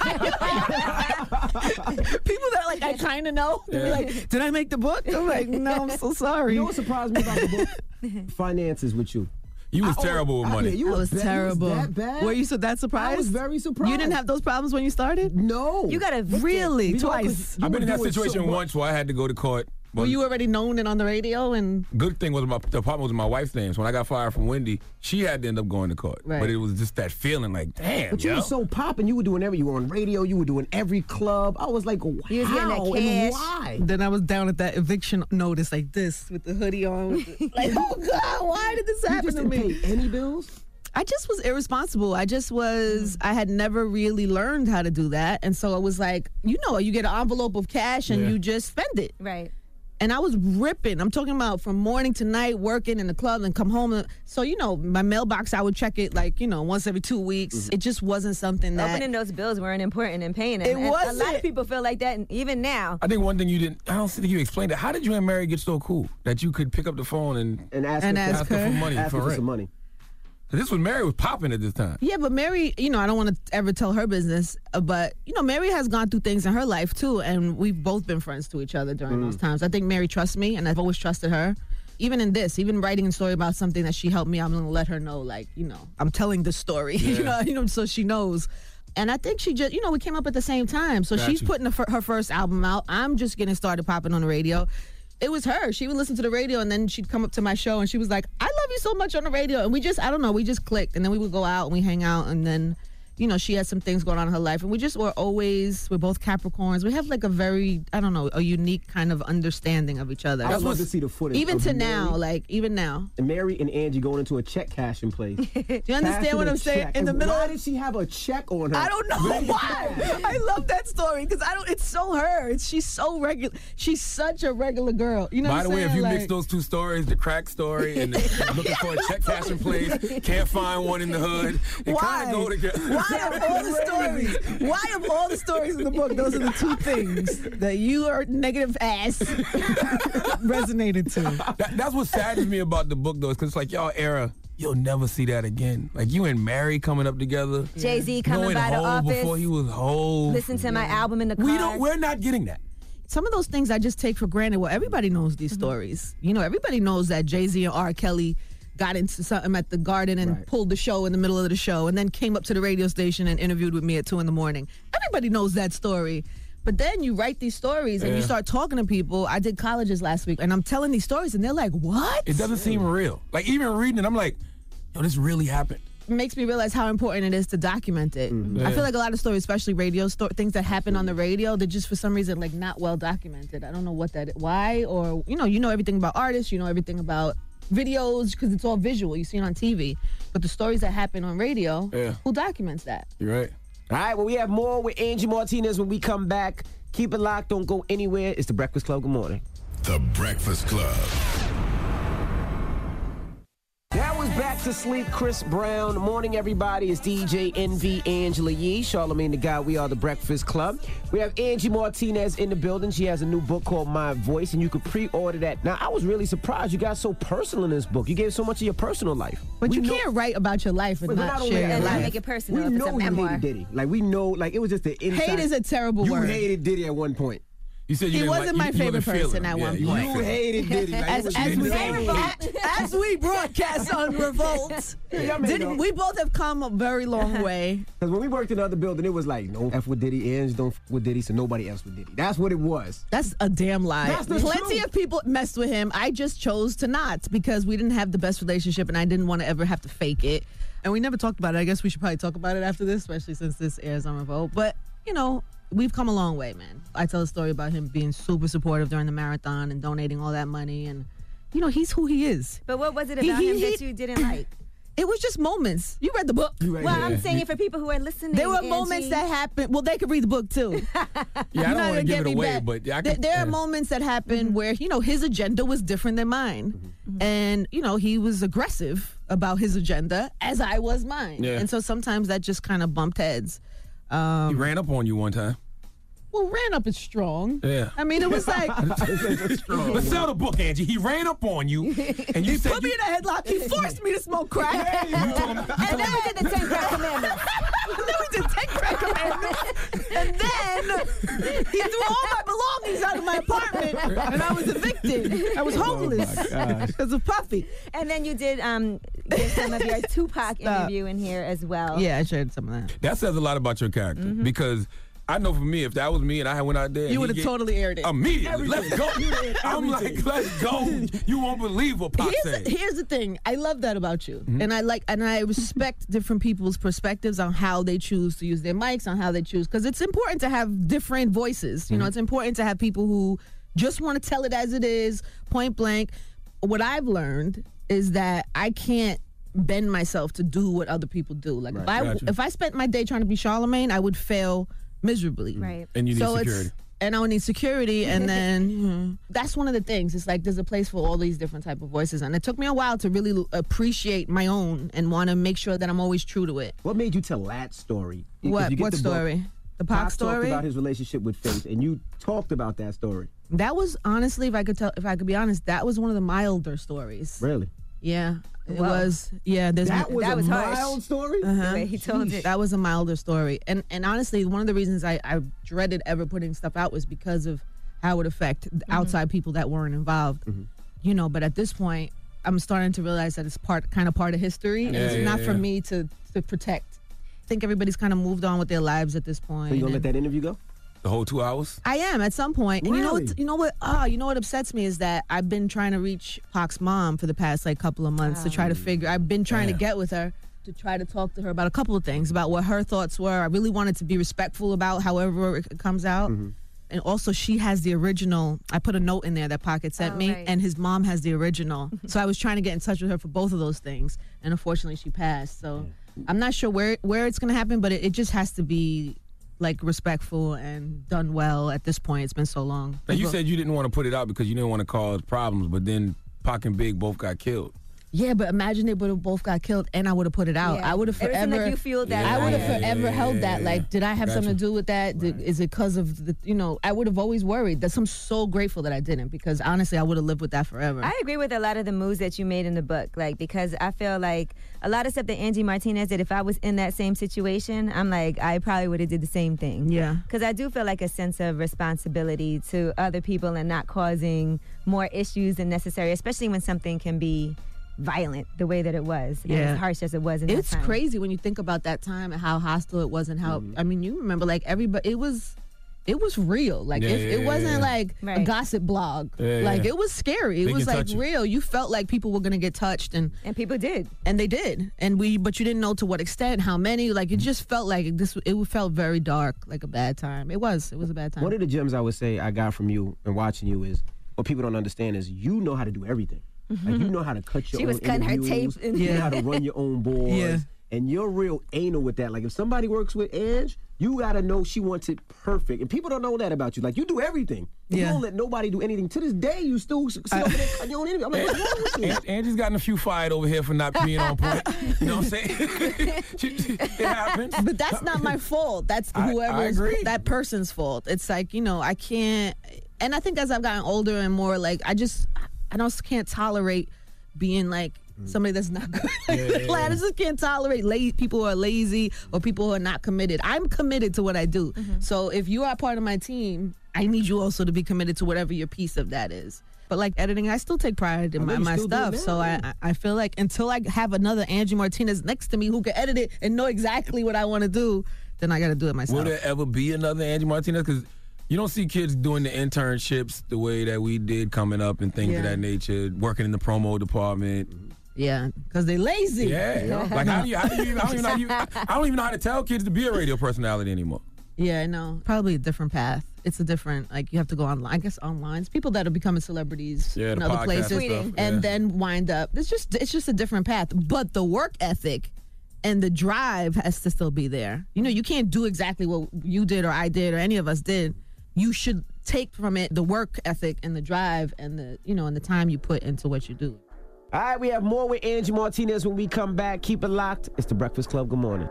People that like I kind of know. They're Yeah. like, did I make the book? I'm like, no, I'm so sorry. You know what surprised me about the book? Finances with you. You was I- terrible with I- money. yeah, you I was bad- you terrible. that bad? Were you so that surprised? I was very surprised. You didn't have those problems when you started? No. You got a Really? You know, 'cause Twice? you I've been in were that doing so situation much. once where I had to go to court. But Were you already known and on the radio? And good thing was my the problem was my wife's name. So when I got fired from Wendy, she had to end up going to court. Right. But it was just that feeling like, damn, But you yo. were so popping. You were doing every. You were on radio. You were doing every club. I was like, wow. You was getting that and cash. why? then I was down at that eviction notice like this with the hoodie on. with the- like, oh God, why did this You happen just to didn't me? pay any bills. I just was irresponsible. I just was, I had never really learned how to do that. And so it was like, you know, you get an envelope of cash and Yeah. you just spend it. Right. And I was ripping. I'm talking about from morning to night, working in the club and come home. So, you know, my mailbox, I would check it like, you know, once every two weeks. It just wasn't something that. Opening those bills weren't important and paying them. It And A lot wasn't. of people feel like that, and even now. I think one thing you didn't, I don't think you explained it. How did you and Mary get so cool that you could pick up the phone and, And ask, And her, ask ask her her. for money ask for her for rent? some money. This was Mary was popping at this time. Yeah, but Mary, you know, I don't want to ever tell her business, uh, but, you know, Mary has gone through things in her life, too, and we've both been friends to each other during those times. I think Mary trusts me, and I've always trusted her. Even in this, even writing a story about something that she helped me, I'm going to let her know, like, you know, I'm telling the story, you know, you know, so she knows. And I think she just, you know, we came up at the same time. So Got she's you. putting the, fir- her first album out. I'm just getting started popping on the radio. It was her. She would listen to the radio and then she'd come up to my show and she was like, I love you so much on the radio. And we just, I don't know, we just clicked. And then we would go out and we hang out. And then, you know, she had some things going on in her life. And we just were always, we're both Capricorns. We have like a very, I don't know, a unique kind of understanding of each other. I would love to see the footage. Even of to Mary, now, like, even now. And Mary and Angie going into a check cashing place. Do you understand what I'm saying? In the middle Why of did she have a check on her? I don't know Ready to why. cash? I love that story because I don't. It's so her. It's, she's so regular. She's such a regular girl. You know. By what the I'm way, if saying? you Like, mix those two stories, the crack story and the, looking for a check cashing place, can't find one in the hood, it Why? kind of go together. Why of all the stories? Why of all the stories in the book, those are the two things that you are negative ass resonated to. That, that's what saddens me about the book, though, because it's like, y'all era, you'll never see that again. Like, you and Mary coming up together. Jay-Z coming knowing by the Hov office. before he was Hov. Listen to my album in the car. We don't, we're not getting that. Some of those things I just take for granted. Well, everybody knows these Mm-hmm. stories. You know, everybody knows that Jay-Z and R. Kelly got into something at the Garden and Right. pulled the show in the middle of the show and then came up to the radio station and interviewed with me at two in the morning. Everybody knows that story. But then you write these stories and you Yeah. start talking to people. I did colleges last week and I'm telling these stories and they're like, what? It doesn't seem real. Like, even reading it, I'm like, yo, this really happened. It makes me realize how important it is to document it. I Yeah. feel like a lot of stories, especially radio sto- things that happen on the radio, they're just for some reason like not well documented. I don't know what that, why, or you know, you know everything about artists, you know everything about videos because it's all visual. You see it on T V, but the stories that happen on radio, Yeah. who documents that? You're right. All right, well, we have more with Angie Martinez when we come back. Keep it locked. Don't go anywhere. It's The Breakfast Club. Good morning. The Breakfast Club. That was Back to Sleep, Chris Brown. Morning, everybody. It's D J N V Angela Yee, Charlamagne the Guy. We are The Breakfast Club. We have Angie Martinez in the building. She has a new book called My Voice, and you can pre-order that. Now, I was really surprised you got so personal in this book. You gave so much of your personal life. But We you know- can't write about your life and Wait, but not only share that, your And not life. make it personal We if it's know a you memoir. hated Diddy. Like, we know, like, it was just the inside. Hate is a terrible You word. hated Diddy at one point. You said you He didn't wasn't like, my you, you favorite wasn't feeling person him. at Yeah, one you point. wasn't You feeling him. hated Diddy. Like, it As, was as, just we, hate. as we broadcast on Revolt, Y'all may did, know. we both have come a very long way. Because when we worked in the other building, it was like, don't F with Diddy, Ange don't F with Diddy, so nobody else with Diddy. That's what it was. That's a damn lie. That's the Plenty truth. of people messed with him. I just chose to not because we didn't have the best relationship and I didn't want to ever have to fake it. And we never talked about it. I guess we should probably talk about it after this, especially since this airs on Revolt. But, you know, we've come a long way, man. I tell a story about him being super supportive during the marathon and donating all that money. And, you know, he's who he is. But what was it He- about he- him that he- you didn't like? It was just moments. You read the book. Well, I'm saying it for people who are listening. There were Angie. moments that happened. Well, they could read the book too. Yeah, I You're don't not want gonna to give get it me away, back. but yeah, I there, can, there yeah. are moments that happened where you know his agenda was different than mine, and you know he was aggressive about his agenda as I was mine, Yeah. and so sometimes that just kind of bumped heads. Um, He ran up on you one time. Well, ran up is strong. Yeah. I mean, it was like. Let's sell the book, Angie. He ran up on you, and you he said put me you, in a headlock. He forced me to smoke crack. Yeah, you told him- you And told then we did the ten crack commandments. And then we did ten crack commandments. And then he threw all my belongings out of my apartment, and I was evicted. I was homeless Oh, my gosh. because of Puffy. And then you did um, give some of your Tupac Stop. interview in here as well. Yeah, I shared some of that. that says a lot about your character Mm-hmm. because I know for me, if that was me and I went out there, and You he would have get- totally aired it. immediately. Everything. Let's go. You would've aired I'm everything. like, let's go. You won't believe what Pac Here's, said. here's the thing. I love that about you, Mm-hmm. and I like, and I respect different people's perspectives on how they choose to use their mics, on how they choose, because it's important to have different voices. You know, Mm-hmm. it's important to have people who just want to tell it as it is, point blank. What I've learned is that I can't bend myself to do what other people do. Like if Right. I Gotcha. if I spent my day trying to be Charlemagne, I would fail miserably. Right. And you need so security. It's, and I would need security, and then you know, that's one of the things. It's like there's a place for all these different type of voices, and it took me a while to really l- appreciate my own and want to make sure that I'm always true to it. What made you tell that story? Because What you get what the book, story? The Pac Pac talked story. about his relationship with Faith, and you talked about that story. That was honestly, if I could tell, if I could be honest, that was one of the milder stories. Really? Yeah, it Whoa. was. Yeah, there's That was That a was harsh. mild story? Uh-huh. The way he told it. That was a milder story. And and honestly, one of the reasons I, I dreaded ever putting stuff out was because of how it would affect outside people that weren't involved. You know, but at this point, I'm starting to realize that it's part kind of part of history. and Yeah, it's yeah, not yeah. for me to, to protect. I think everybody's kind of moved on with their lives at this point. So you gonna let and- that interview go? The whole two hours? I am at some point. And you know Really? what? You know what? Ah, you know what upsets me is that I've been trying to reach Pac's mom for the past like couple of months to try to figure. I've been trying Damn. to get with her to try to talk to her about a couple of things, about what her thoughts were. I really wanted to be respectful about however it comes out. And also, she has the original. I put a note in there that Pac had sent Oh, me, right. and his mom has the original. So I was trying to get in touch with her for both of those things, and unfortunately, she passed. So I'm not sure where where it's gonna happen, but it, it just has to be like respectful and done well. At this point, it's been so long. Now, you said you didn't want to put it out because you didn't want to cause problems, but then Pac and Big both got killed. Yeah, but imagine they would have both got killed, and I would have put it out. Yeah. I would have It seemed forever. like you fueled that I would have fire. forever Yeah, held yeah, that. yeah, Like, yeah. did I have something to Gotcha. do with that? Did, is it because of the? You know, I would have always worried. That's I'm so grateful that I didn't, because honestly, I would have lived with that forever. I agree with a lot of the moves that you made in the book, like because I feel like a lot of stuff that Angie Martinez did. If I was in that same situation, I'm like I probably would have did the same thing. Yeah. Because I do feel like a sense of responsibility to other people and not causing more issues than necessary, especially when something can be violent the way that it was and Yeah. as harsh as it was in It's that time. crazy when you think about that time and how hostile it was, and how I mean, you remember like everybody. It was. It was real. Like Yeah, if, yeah, it yeah, wasn't yeah. like a Right. gossip blog. Yeah, like yeah. it was scary. It They was can like touch you. real. You felt like people were gonna get touched, and And people did. and they did. And we, but you didn't know to what extent, how many. Like it just felt like this. It felt very dark, like a bad time. It was. It was a bad time. One of the gems I would say I got from you and watching you is what people don't understand is you know how to do everything. Like you know how to cut your She own was cutting her interviews. tape and- You know Yeah. how to run your own boards. Yeah. And you're real anal with that. Like if somebody works with Ange, you gotta know she wants it perfect. And people don't know that about you. Like you do everything. And You Yeah. don't let nobody do anything. To this day, you still sit over there cut your own interview. I'm like, what's wrong with you? An- Angie's gotten a few fired over here for not being on point. You know what I'm saying? She- she- it happens. But that's not my fault. That's I- I whoever's agree. that person's fault. It's like, you know, I can't. And I think as I've gotten older and more like, I just, I don't can't tolerate being like somebody that's not good. Like, I just can't tolerate la- people who are lazy or people who are not committed. I'm committed to what I do. So if you are part of my team, I need you also to be committed to whatever your piece of that is. But like editing, I still take pride in I know my, you my still do stuff. now, So I, yeah. I I feel like until I have another Angie Martinez next to me who can edit it and know exactly what I want to do, then I got to do it myself. Will there ever be another Angie Martinez? Because you don't see kids doing the internships the way that we did coming up and things of Yeah. that nature, working in the promo department. Yeah, because they lazy. Yeah. Like, how do you, how do you, even- I don't even know, how you, I don't even know how to tell kids to be a radio personality anymore. Yeah, I know. Probably a different path. It's a different, like, you have to go online. I guess online. It's people that are becoming celebrities Yeah, in the other podcast places and stuff, and yeah. then wind up. It's just it's just a different path. But the work ethic and the drive has to still be there. You know, you can't do exactly what you did or I did or any of us did. You should take from it the work ethic and the drive and the, you know, and the time you put into what you do. All right, we have more with Angie Martinez when we come back. Keep it locked. It's the Breakfast Club. Good morning.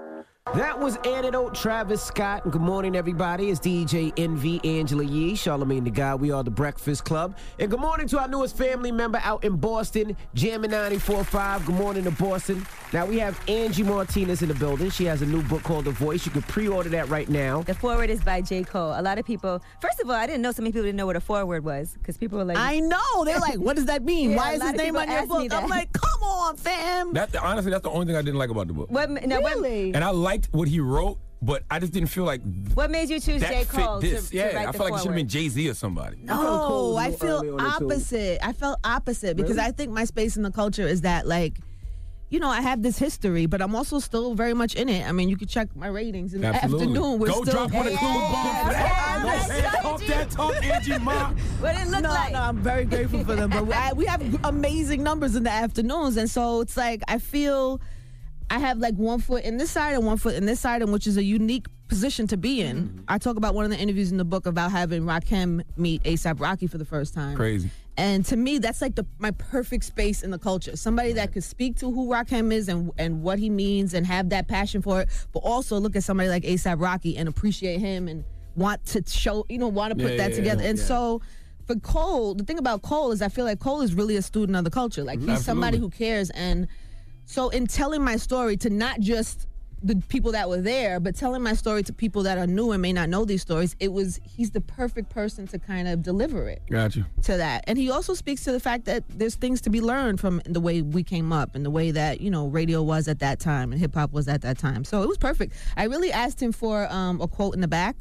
That was Antidote, Travis Scott. And good morning, everybody. It's D J Envy, Angela Yee, Charlamagne the God. We are the Breakfast Club. And good morning to our newest family member out in Boston, Jammin' ninety-four point five. Good morning to Boston. Now, we have Angie Martinez in the building. She has a new book called The Voice. You can pre-order that right now. The foreword is by J. Cole. A lot of people, first of all, I didn't know so many people didn't know what a foreword was because people were like, I know. They're like, what does that mean? Yeah, Why a is lot his of name people on your ask me book? I'm that. like, come on, fam. That, honestly, that's the only thing I didn't like about the book. What, now, Really? And I liked what he wrote, but I just didn't feel like what made you choose that J. fit Cole this. to, to yeah, write I the feel like it should have foreword? been Jay-Z or somebody. No, I feel opposite. I felt opposite because I think my space in the culture is that, like, you know, I have this history, but I'm also still very much in it. I mean, you can check my ratings in Absolutely. the afternoon. We're Go still, drop one of the clues bomb for that. Go ahead, talk that talk, Angie Ma. What it look no, like? No, I'm very grateful for them. But we, I, we have amazing numbers in the afternoons. And so it's like, I feel I have like one foot in this side and one foot in this side, and which is a unique position to be in. Mm-hmm. I talk about one of the interviews in the book about having Rakim meet A$AP Rocky for the first time. Crazy. And to me, that's like the my perfect space in the culture. Somebody that could speak to who Rakim is and, and what he means and have that passion for it, but also look at somebody like A$AP Rocky and appreciate him and want to show, you know, want to put Yeah, that yeah, together. yeah, and yeah. so for Cole, the thing about Cole is I feel like Cole is really a student of the culture. Like he's Absolutely. somebody who cares. And so in telling my story to not just the people that were there, but telling my story to people that are new and may not know these stories, it was, he's the perfect person to kind of deliver it Got you. to that. And he also speaks to the fact that there's things to be learned from the way we came up and the way that, you know, radio was at that time and hip hop was at that time. So it was perfect. I really asked him for um, a quote in the back,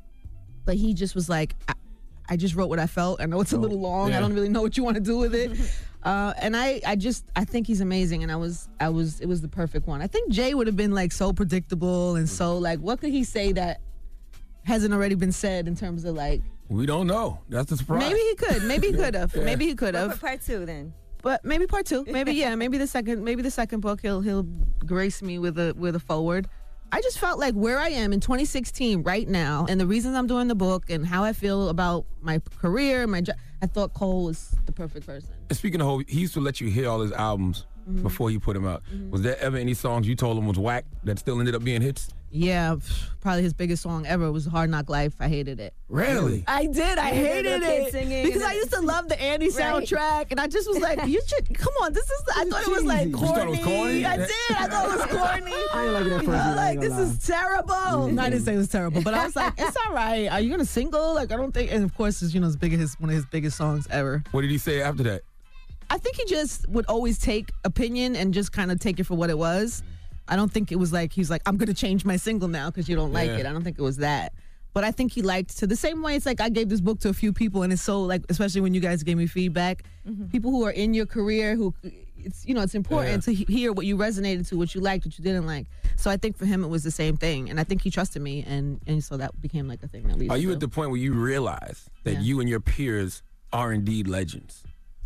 but he just was like, I, I just wrote what I felt. I know it's a little long. Yeah. I don't really know what you want to do with it. Uh, and I, I just, I think he's amazing. And I was, I was, it was the perfect one. I think Jay would have been like so predictable and so like, what could he say that hasn't already been said in terms of like, We don't know. That's the surprise. maybe he could, maybe he could have, Yeah. maybe he could What have. for part two then? But maybe part two, maybe yeah, maybe the second, maybe the second book he'll he'll grace me with a with a forward. I just felt like where I am in twenty sixteen right now, and the reasons I'm doing the book and how I feel about my career, my job. I thought Cole was the perfect person. And speaking of Hov, he used to let you hear all his albums Mhm. before he put them out. Was there ever any songs you told him was whack that still ended up being hits? Yeah, probably his biggest song ever was Hard Knock Life. I hated it. Really? I did. I You heard hated little kids it singing because and I used to love the Andy Right. soundtrack, and I just was like, "You should come on." This is. I thought it was like You corny. thought it was corny? I did. I thought it was corny. I ain't like it at first I was either, I like, ain't this gonna lie. is terrible. No, I didn't say it was terrible, but I was like, it's all right. Are you gonna single? Like, I don't think. And of course, it's you know his biggest, one of his biggest songs ever. What did he say after that? I think he just would always take opinion and just kind of take it for what it was. I don't think it was like he's like, I'm gonna change my single now because you don't like Yeah. it. I don't think it was that. But I think he liked to the same way it's like I gave this book to a few people and it's so like, especially when you guys gave me feedback, people who are in your career who it's you know it's important to he- hear what you resonated to, what you liked, what you didn't like. So I think for him it was the same thing, and I think he trusted me, and and so that became like a thing that we. Are used you to at do. the point where you realize that Yeah. you and your peers are indeed legends?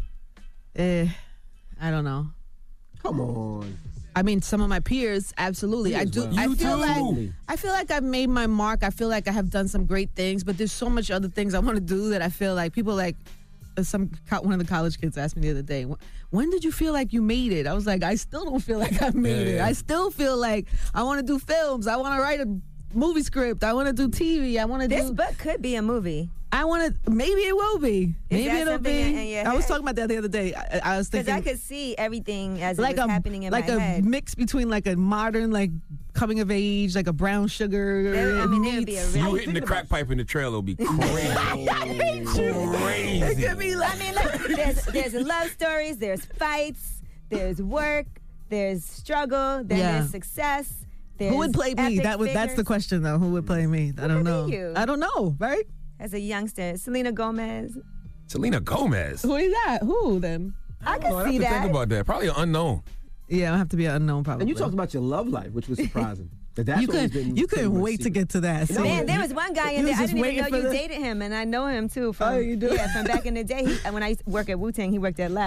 Eh, I don't know. Come on. I mean, some of my peers, absolutely. I do. I You feel too. like I feel like I've made my mark. I feel like I have done some great things, but there's so much other things I want to do that I feel like people like. uh, Some co- one of the college kids asked me the other day, "Wh- "When did you feel like you made it?" I was like, "I still don't feel like I made Yeah, it. yeah. I still feel like I want to do films. I want to write a movie script. I want to do T V. I want to do." This book could be a movie. I want to. Maybe it will be. Maybe that it'll something be. in- in your I was head? talking about that the other day. I, I was Because thinking I could see everything as like it was a happening in like my a head. mix between like a modern like coming of age, like a brown sugar. There- I mean, there would be a meets- really- You hitting the crack pipe in the trailer will be crazy. It crazy. could be like I mean, look, there's there's love stories, there's fights, there's work, there's struggle, then Yeah. there's success. There's who would play me? epic That was that's the figures. question though. Who would play me? I don't could be know. you? I don't know. Right? As a youngster, Selena Gomez. Selena Gomez. Who is that? Who then? I Oh, could I have see to that. think about that. Probably an unknown. Yeah, I have to be an unknown probably. And you talked about your love life, which was surprising. That that's you always could been you pretty couldn't much wait to secret. get to that. No, Man, you- there was one guy in you there. was I just didn't even waiting know for you the- dated him, and I know him too. From, Oh, you do? Yeah, from back in the day. He, when I used to work at Wu Tang, he worked at Loud.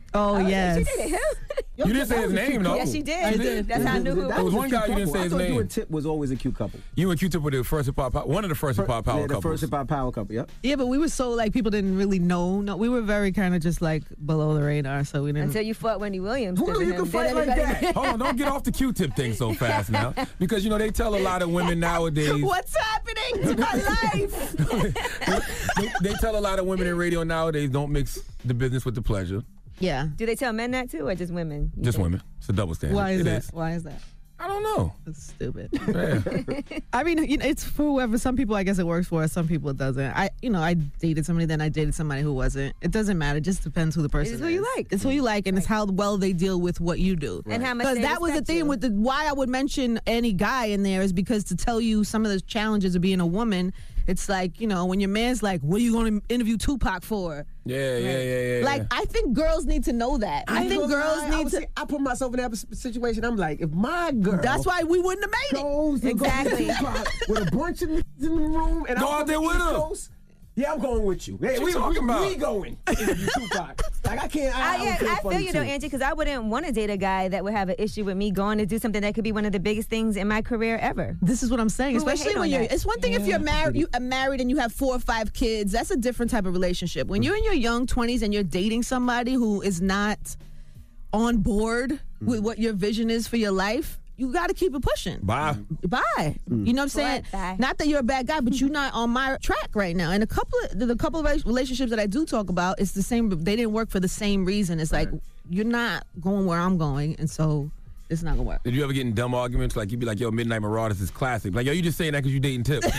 Oh, yes. She dated him? You didn't say his name, though. Yes, she did. I did. That's how I knew who it There was was. one guy you didn't say his I thought you name. and Tip was always a cute couple. You and Q-Tip were the first hip hop, one of the first hip hop power yeah, the couples. first hip hop power couple. Yep. Yeah, but we were so like people didn't really know. No, we were very kind of just like below the radar, so we didn't. Until you fought Wendy Williams. Who didn't knew you him? could Did fight like everybody- that? Hold on, don't get off the Q-Tip thing so fast now, because you know they tell a lot of women nowadays. What's happening to my life? they, they tell a lot of women in radio nowadays don't mix the business with the pleasure. Yeah. Do they tell men that too, or just women? you Just think? women. It's a double standard. Why is It that? Why is that? I don't know. That's stupid. Yeah. I mean, you know, it's for whoever. Some people, I guess, it works for. Some people, it doesn't. I, you know, I dated somebody, then I dated somebody who wasn't. It doesn't matter. It just depends who the person is. It's who you like. It's who you like, and it's how well they deal with what you do. And how much Because they that was the respect thing you. with the why I would mention any guy in there is because to tell you some of the challenges of being a woman. It's like, you know, when your man's like, what are you going to interview Tupac for? Yeah, yeah, yeah, yeah. Like, yeah. I think girls need to know that. I, ain't think gonna girls lie, I need was- to. I put myself in that situation. I'm like, if my girl. That's why we wouldn't have made it. goes to Exactly. go to Tupac with a bunch of niggas in the room and Go I'm out from there the with East her. Coast, yeah, I'm going with you. Hey, What we, you talking we, about? we going. Interview Tupac. Like I can't. I, I, I, yeah, would I funny feel you though, too. Angie, because I wouldn't want to date a guy that would have an issue with me going to do something that could be one of the biggest things in my career ever. This is what I'm saying, Who would especially hate when on you're. that? It's one thing if you're married, you are married and you have four or five kids. That's a different type of relationship. When you're in your young twenties and you're dating somebody who is not on board with what your vision is for your life, you got to keep it pushing. Bye. Bye. You know what I'm saying? What? Bye. Not that you're a bad guy, but you're not on my track right now. And a couple of the couple of relationships that I do talk about, it's the same. They didn't work for the same reason. It's like you're not going where I'm going, and so it's not gonna work. Did you ever get in dumb arguments? Like, you'd be like, yo, Midnight Marauders is classic. Like, yo, you just saying that because you dating Tip.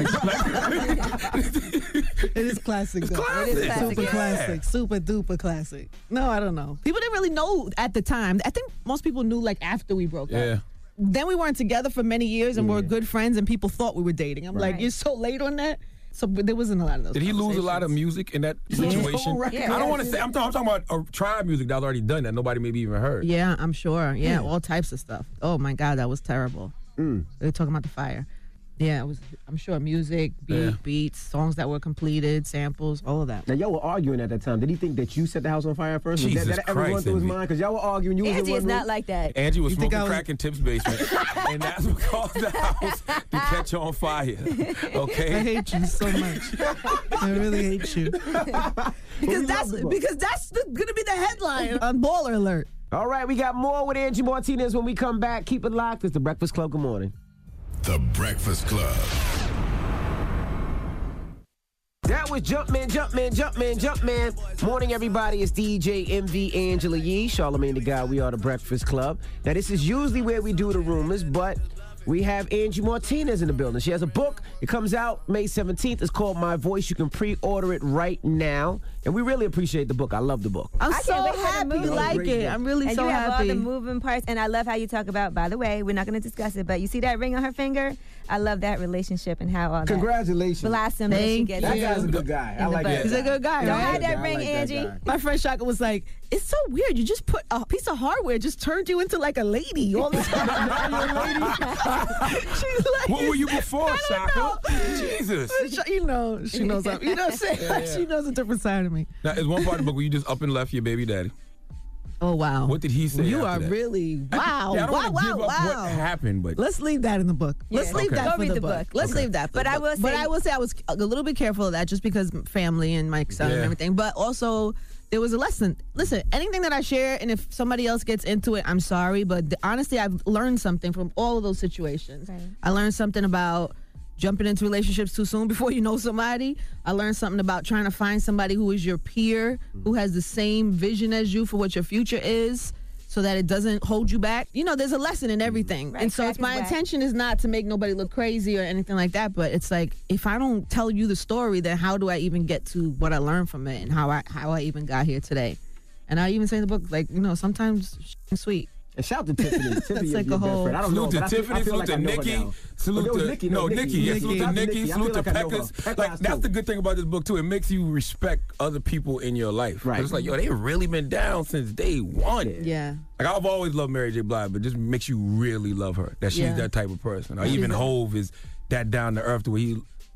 It is classic. Though. classic. It is classic, Super yeah. classic. Super duper classic. No, I don't know. People didn't really know at the time. I think most people knew like after we broke Yeah. up. Then we weren't together for many years and we were good friends and people thought we were dating. I'm like, Right. you're so late on that. So but there wasn't a lot of those. Did he lose a lot of conversations. music in that situation? Yeah. I don't want to say. I'm talking, I'm talking about a tribe music that was already done that nobody maybe even heard. Yeah, I'm sure. Yeah, all types of stuff. Oh my God, that was terrible. Mm. They were talking about the fire. Yeah, it was. I'm sure music, beat, Yeah. beats, songs that were completed, samples, all of that. Now y'all were arguing at that time. Did he think that you set the house on fire first? Was Jesus that, that ever Christ, run through his Envy. mind? Because y'all were arguing. You was Angie in is one not room. like that. Angie was You think smoking I was- crack in Tip's basement, and that's what caused the house to catch on fire. Okay. I hate you so much. I really hate you. because that's because that's the, gonna be the headline on Baller Alert. All right, we got more with Angie Martinez when we come back. Keep it locked. It's the Breakfast Club. Good morning. The Breakfast Club. That was Jumpman, Jumpman, Jumpman, Jumpman. Morning, everybody. It's D J M V Angela Yee, Charlamagne the Guy. We are the Breakfast Club. Now, this is usually where we do the rumors, but we have Angie Martinez in the building. She has a book. It comes out May seventeenth. It's called My Voice. You can pre-order it right now. And we really appreciate the book. I love the book. I'm I so can't wait for the happy you movie. like it. I'm really and so you have happy. all the moving parts, and I love how you talk about. By the way, we're not going to discuss it, but you see that ring on her finger? I love that relationship and how all that Congratulations. blossom that she Thank gets. That you. guy's a good guy. I In the like book. that. He's a good guy, Don't right? hide that I ring, like that Angie. guy. My friend Shaka was like, it's so weird. You just put a piece of hardware, just turned you into like a lady all the time. She's like, What were you before, I don't Shaka? know. Jesus. You know, she knows. You know what I'm saying? Yeah, yeah. She knows a different side of me. Now, there's one part of the book where you just up and left your baby daddy. Oh, wow. What did he say? You after are that? really, wow, Yeah, I don't wow, wanna wow, give up wow. what happened, but Let's leave that in the book. Let's Yeah. leave Okay. that Go for read the, the book. book. Let's Okay. leave that for But the I book. will But say- I will say I was a little bit careful of that just because family and my son Yeah. and everything. But also, there was a lesson. Listen, anything that I share, and if somebody else gets into it, I'm sorry. But th- honestly, I've learned something from all of those situations. Right. I learned something about jumping into relationships too soon before you know somebody. I learned something about trying to find somebody who is your peer, who has the same vision as you for what your future is, so that it doesn't hold you back. You know, there's a lesson in everything. Right, and so crack it's my is whack. intention is not to make nobody look crazy or anything like that, but it's like, if I don't tell you the story, then how do I even get to what I learned from it and how I how I even got here today? And I even say in the book, like, you know, sometimes she's sweet. And shout to Tiffany. Tiffany, like your a best whole- friend. I don't know, salute to but I feel- Tiffany, I feel salute like I to know her Nikki, now. salute Oh, that was to Nikki, no no, Nikki, Nikki. yeah, Nikki. salute to Shout out to Nikki, Nikki. I salute feel to like I know Peckers. her. Peckers Like that's too. the good thing about this book too. It makes you respect other people in your life. Right. It's like, yo, they've really been down since day one. Yeah. Like I've always loved Mary J. Blige, but it just makes you really love her. That she's Yeah. that type of person. Or She's even a- Hove is that down to earth to where he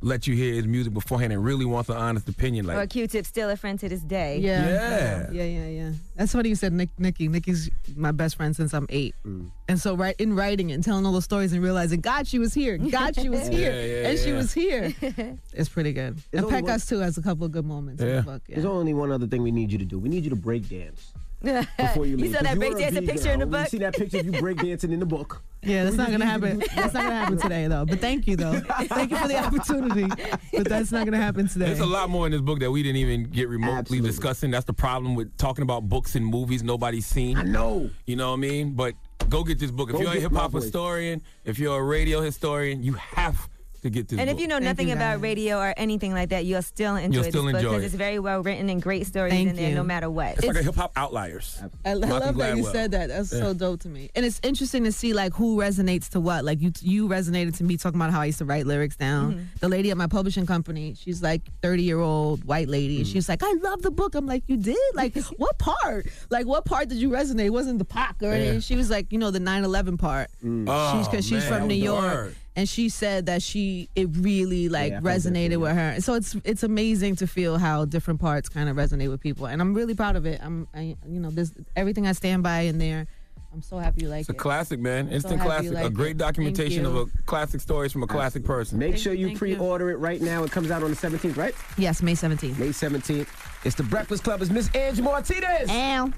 let you hear his music beforehand and really wants an honest opinion. Like, Or Q-Tip's still a friend to this day. Yeah. Yeah. Yeah, yeah, yeah. That's what you said, Nick, Nikki. Nikki's my best friend since I'm eight. Mm. And so right in writing it and telling all the stories and realizing, God, she was here. God, she was here. Yeah, yeah, and she yeah. was here. It's pretty good. There's and only Pecos, too, has a couple of good moments in the book. Yeah. There's only one other thing we need you to do. We need you to break dance. Before you You leave. saw that 'Cause break were dancing V picture in the girl. We book? see that picture of you break dancing in the book. Yeah, that's We not just gonna need you happen. to- That's not gonna happen today, though. But thank you, though. Thank you for the opportunity. But that's not gonna happen today. There's a lot more in this book that we didn't even get remotely Absolutely. discussing. That's the problem with talking about books and movies nobody's seen. I know. You know what I mean? But go get this book. If Go you're a get hip hop my voice. historian, if you're a radio historian, you have to get this And book. if you know nothing about radio or anything like that, you'll still enjoy You'll this still book enjoy because it. it's very well written and great stories Thank in there you. no matter what. It's like a hip hop outliers. I, I Malcolm love that you Gladwell. said that. That's Yeah. so dope to me. And it's interesting to see like who resonates to what. Like you, you resonated to me talking about how I used to write lyrics down. Mhm. The lady at my publishing company, she's like thirty year old white lady, and she's like, I love the book. I'm like, you did? Like, what part? Like, what part did you resonate? It wasn't the Pac or anything. Yeah. She was like, you know, the nine eleven part. Oh, she's because she's man, from New the York. word. And she said that she it really like Yeah, I felt that resonated too, with her. And so it's it's amazing to feel how different parts kind of resonate with people. And I'm really proud of it. I'm I you know, this everything I stand by in there. I'm so happy you like It's a it. classic, man. I'm so Instant happy classic. you like a great it. documentation Thank of you. a classic stories from a classic person. Make Thank sure you, you thank pre-order it right now. It comes out on the seventeenth, right? Yes, May seventeenth. May seventeenth. It's the Breakfast Club. It's Miss Angie Martinez. Ow.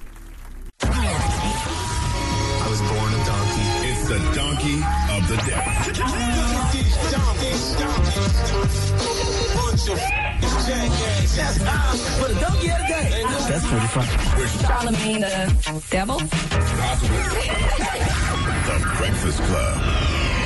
I was born a donkey. It's the donkey of the day. For the donkey of the day. That's pretty fun. Charlemagne the devil? The Breakfast Club.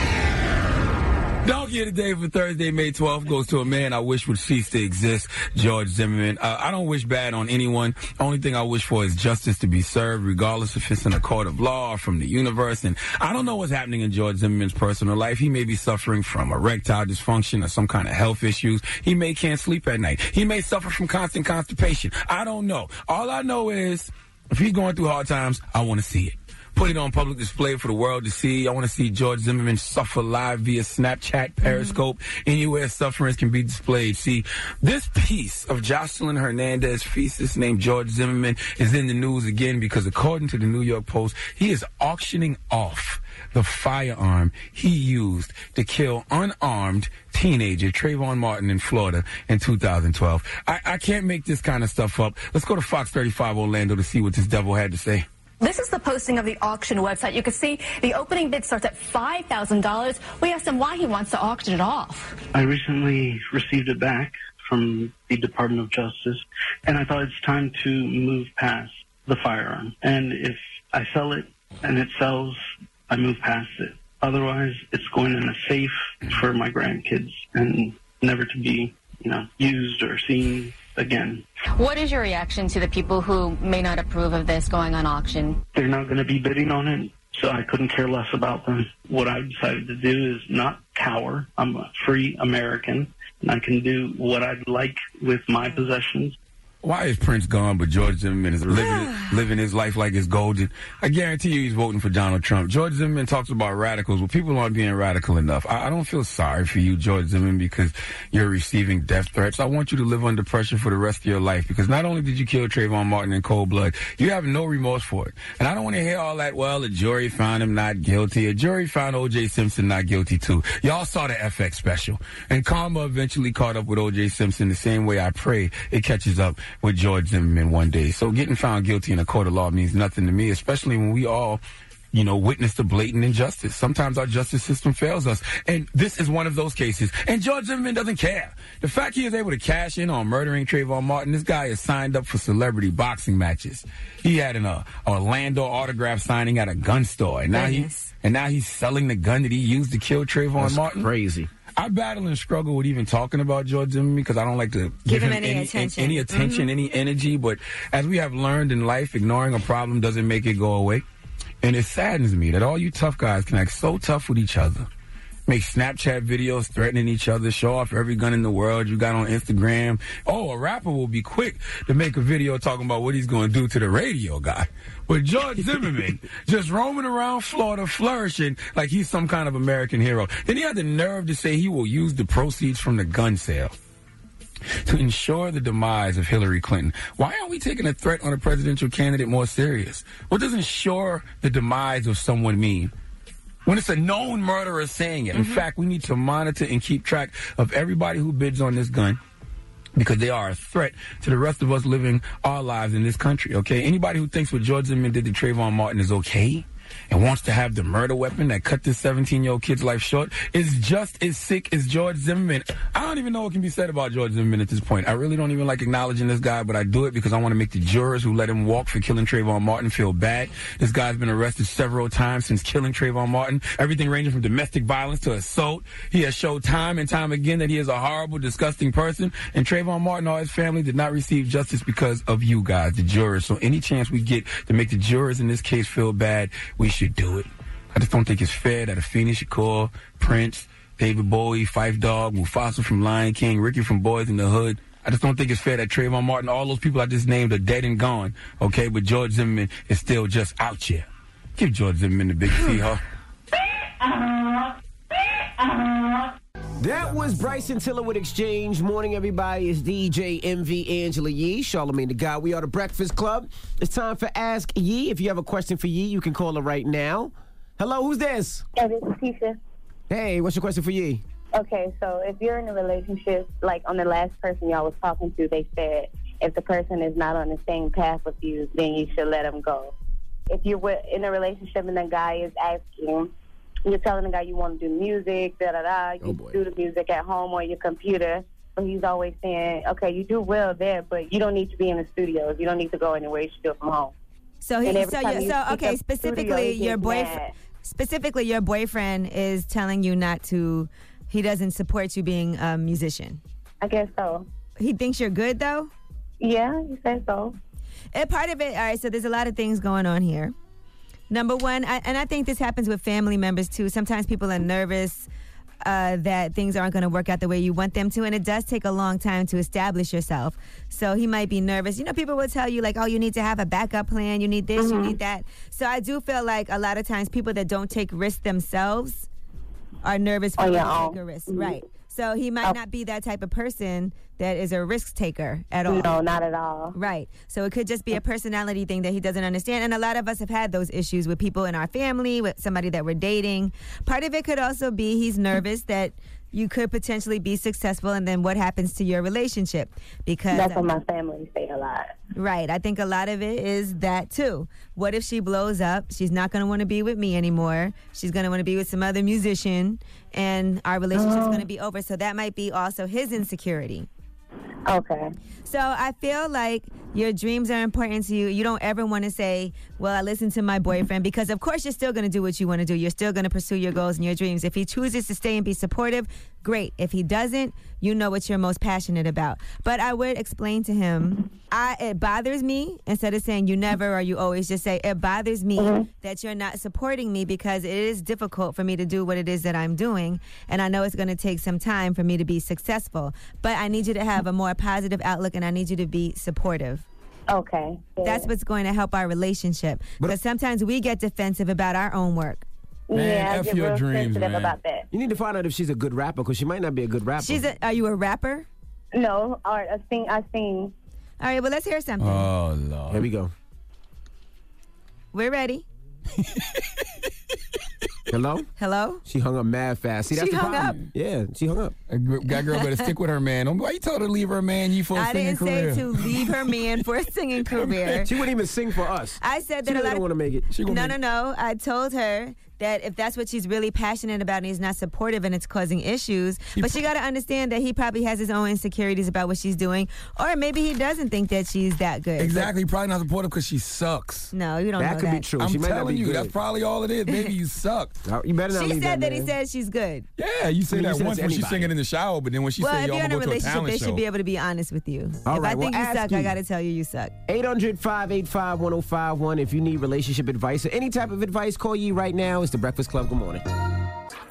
Donkey of the day for Thursday, May twelfth goes to a man I wish would cease to exist, George Zimmerman. Uh, I don't wish bad on anyone. Only thing I wish for is justice to be served, regardless if it's in a court of law or from the universe. And I don't know what's happening in George Zimmerman's personal life. He may be suffering from erectile dysfunction or some kind of health issues. He may can't sleep at night. He may suffer from constant constipation. I don't know. All I know is if he's going through hard times, I want to see it. Put it on public display for the world to see. I want to see George Zimmerman suffer live via Snapchat, Periscope, anywhere sufferings can be displayed. See, this piece of Jocelyn Hernandez feces named George Zimmerman is in the news again because according to the New York Post, he is auctioning off the firearm he used to kill unarmed teenager Trayvon Martin in Florida in two thousand twelve. I, I can't make this kind of stuff up. Let's go to Fox thirty-five Orlando to see what this devil had to say. This is the posting of the auction website. You can see the opening bid starts at five thousand dollars. We asked him why he wants to auction it off. I recently received it back from the Department of Justice, and I thought it's time to move past the firearm. And if I sell it and it sells, I move past it. Otherwise, it's going in a safe for my grandkids and never to be, you know, used or seen again. What is your reaction to the people who may not approve of this going on auction? They're not going to be bidding on it, so I couldn't care less about them. What I've decided to do is not cower. I'm a free American, and I can do what I'd like with my possessions. Why is Prince gone, but George Zimmerman is living living his life like it's golden? I guarantee you he's voting for Donald Trump. George Zimmerman talks about radicals, but people aren't being radical enough. I, I don't feel sorry for you, George Zimmerman, because you're receiving death threats. I want you to live under pressure for the rest of your life, because not only did you kill Trayvon Martin in cold blood, you have no remorse for it. And I don't want to hear all that, well, the jury found him not guilty. A jury found O J Simpson not guilty, too. Y'all saw the F X special. And karma eventually caught up with O J Simpson the same way I pray it catches up with George Zimmerman one day. So getting found guilty in a court of law means nothing to me, especially when we all, you know, witness the blatant injustice. Sometimes our justice system fails us. And this is one of those cases. And George Zimmerman doesn't care. The fact he is able to cash in on murdering Trayvon Martin, this guy is signed up for celebrity boxing matches. He had an uh, Orlando autograph signing at a gun store. And now, he, and now he's selling the gun that he used to kill Trayvon That's Martin. Crazy. I battle and struggle with even talking about George Zimmerman because I don't like to give, Give him him any any attention. any, attention, Mhm. any energy. But as we have learned in life, ignoring a problem doesn't make it go away. And it saddens me that all you tough guys can act so tough with each other make Snapchat videos threatening each other, show off every gun in the world you got on Instagram. Oh, a rapper will be quick to make a video talking about what he's going to do to the radio guy. But George Zimmerman just roaming around Florida, flourishing like he's some kind of American hero. Then he had the nerve to say he will use the proceeds from the gun sale to ensure the demise of Hillary Clinton. Why aren't we taking a threat on a presidential candidate more serious? What does ensure the demise of someone mean? When it's a known murderer saying it. In mm-hmm. fact, we need to monitor and keep track of everybody who bids on this gun, because they are a threat to the rest of us living our lives in this country, okay? Anybody who thinks what George Zimmerman did to Trayvon Martin is okay and wants to have the murder weapon that cut this seventeen-year-old kid's life short is just as sick as George Zimmerman. I don't even know what can be said about George Zimmerman at this point. I really don't even like acknowledging this guy, but I do it because I want to make the jurors who let him walk for killing Trayvon Martin feel bad. This guy's been arrested several times since killing Trayvon Martin, everything ranging from domestic violence to assault. He has showed time and time again that he is a horrible, disgusting person, and Trayvon Martin or his family did not receive justice because of you guys, the jurors. So any chance we get to make the jurors in this case feel bad, we should do it. I just don't think it's fair that Afeni Shakur, Prince, David Bowie, Phife Dawg, Mufasa from Lion King, Ricky from Boys in the Hood. I just don't think it's fair that Trayvon Martin, all those people I just named are dead and gone, okay? But George Zimmerman is still just out here. Give George Zimmerman the big C, huh? That was Bryson Tiller with Exchange. Morning, everybody. It's D J M V Angela Yee, Charlamagne the God. We are the Breakfast Club. It's time for Ask Yee. If you have a question for Yee, you can call her right now. Hello, who's this? Yeah, this is Keisha. Hey, what's your question for Yee? Okay, so if you're in a relationship, like on the last person y'all was talking to, they said if the person is not on the same path with you, then you should let them go. If you're in a relationship and the guy is asking, you're telling the guy you want to do music, da-da-da, you oh do the music at home or your computer, but he's always saying, okay, you do well there, but you don't need to be in the studios. You don't need to go anywhere. You should do it from home. So, he, so, you, so okay, specifically studio, your boyfriend, specifically your boyfriend is telling you not to, he doesn't support you being a musician. I guess so. He thinks you're good, though? Yeah, he says so. And part of it, all right, so there's a lot of things going on here. Number one, I, and I think this happens with family members, too. Sometimes people are nervous uh, that things aren't going to work out the way you want them to, and it does take a long time to establish yourself. So he might be nervous. You know, people will tell you, like, oh, you need to have a backup plan. You need this, mm-hmm. you need that. So I do feel like a lot of times people that don't take risks themselves are nervous for oh, yeah. to take a risk. Mm-hmm. Right. So he might oh. not be that type of person that is a risk taker at all. No, not at all. Right. So it could just be a personality thing that he doesn't understand. And a lot of us have had those issues with people in our family, with somebody that we're dating. Part of it could also be he's nervous that you could potentially be successful, and then what happens to your relationship? Because that's what my family say a lot. Right. I think a lot of it is that, too. What if she blows up? She's not going to want to be with me anymore. She's going to want to be with some other musician, and our relationship's oh. going to be over. So that might be also his insecurity. Okay. So I feel like your dreams are important to you. You don't ever want to say, well, I listen to my boyfriend, because of course you're still going to do what you want to do. You're still going to pursue your goals and your dreams. If he chooses to stay and be supportive, great. If he doesn't, you know what you're most passionate about. But I would explain to him, I, it bothers me, instead of saying you never or you always, just say, it bothers me mm-hmm. that you're not supporting me, because it is difficult for me to do what it is that I'm doing. And I know it's going to take some time for me to be successful. But I need you to have a more positive outlook, and I need you to be supportive. Okay. Yeah. That's what's going to help our relationship. Because sometimes we get defensive about our own work. Man, yeah, F I get your real dreams, sensitive man. about that. You need to find out if she's a good rapper, because she might not be a good rapper. She's a, are you a rapper? No, art. I sing. I sing. All right, well, let's hear something. Oh, Lord. Here we go. We're ready. Hello? Hello? She hung up mad fast. See, that's She the hung problem. up? Yeah, she hung up. That girl better stick with her man. Don't- Why you told her to leave her man you for a I singing didn't career? say to leave her man for a singing career. She wouldn't even sing for us. I said that She a really lot don't of want to make it. She No, gonna no, make no. I told her that if that's what she's really passionate about and he's not supportive and it's causing issues, but she got to understand that he probably has his own insecurities about what she's doing, or maybe he doesn't think that she's that good. Exactly. Probably not supportive because she sucks. No, you don't That know could that. be true. I'm She might not telling be you, good. that's probably all it is. Maybe you suck. No, you better not She leave said that, man. he said she's good. Yeah, you say I mean, you that said once to when she's anybody. singing in the shower, but then when she Well, said, if yo, you're I'm in a going to go to a relationship, talent they show. should be able to be honest with you. All if right, I think well, you ask suck, you. I got to tell you you suck. eight hundred, five eight five, one oh five one. If you need relationship advice or any type of advice, call Yee right now. It's The Breakfast Club. Good morning.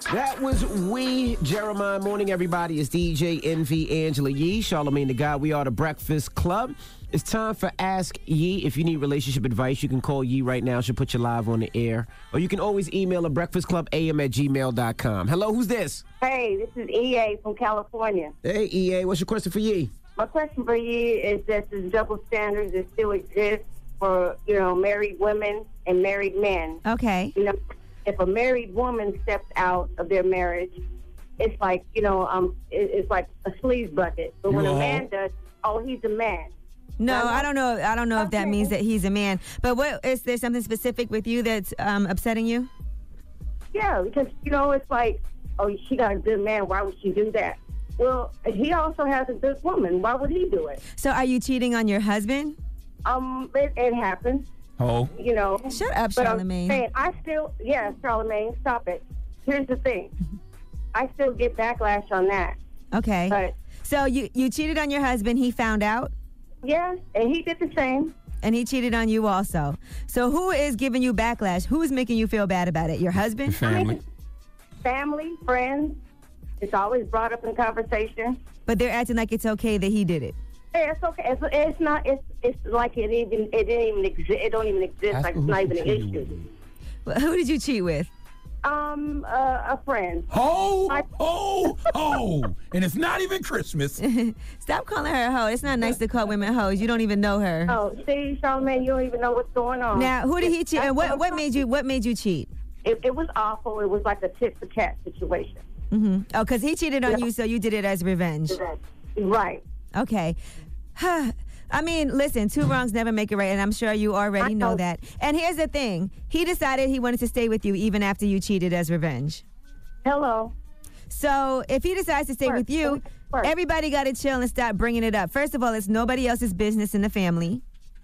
That was We, Jeremiah. Morning, everybody. It's D J Envy, Angela Yee, Charlamagne the God. We are the Breakfast Club. It's time for Ask Yee. If you need relationship advice, you can call Yee right now. She'll put you live on the air. Or you can always email her breakfastclubam at gmail dot com. Hello, who's this? Hey, this is E A from California. Hey, E A. What's your question for Yee? My question for Yee is that the double standards that still exist for, you know, married women and married men. Okay. You know, if a married woman steps out of their marriage, it's like, you know, um, it, it's like a sleaze bucket. But when You a a man hoe? does, oh, he's a man. No, I don't know. I don't know if that means that he's a man. But what is there something specific with you that's um, upsetting you? Yeah, because, you know, it's like, oh, she got a good man. Why would she do that? Well, he also has a good woman. Why would he do it? So are you cheating on your husband? Um, it, it happens. Oh. You know. Shut up, but I'm Charlamagne. saying, I still, yeah, Charlamagne, stop it. Here's the thing. I still get backlash on that. Okay. But so you, you cheated on your husband. He found out? yeah, and he did the same. And he cheated on you also. So who is giving you backlash? Who's making you feel bad about it? Your husband? Family. Family, friends. It's always brought up in conversation. But they're acting like it's okay that he did it. Yeah, it's okay. It's, it's not. It's it's like it even. It didn't even exist. It don't even exist. Ask like her it's who not she even an cheated issue. Well, who did you cheat with? Um, uh, a friend. Ho, ho, ho. And it's not even Christmas. Stop calling her a hoe. It's not nice to call women hoes. You don't even know her. Oh, see, Charlamagne, you don't even know what's going on. Now, who did he cheat? And what what made you what made you cheat? It, it was awful. It was like a tit for tat situation. Mm-hmm. Oh, because he cheated on you, so you did it as revenge. Right. Okay. I mean, listen, two wrongs never make it right, and I'm sure you already know that. And here's the thing. He decided he wanted to stay with you even after you cheated as revenge. Hello. So if he decides to stay with you, everybody got to chill and stop bringing it up. First of all, it's nobody else's business in the family.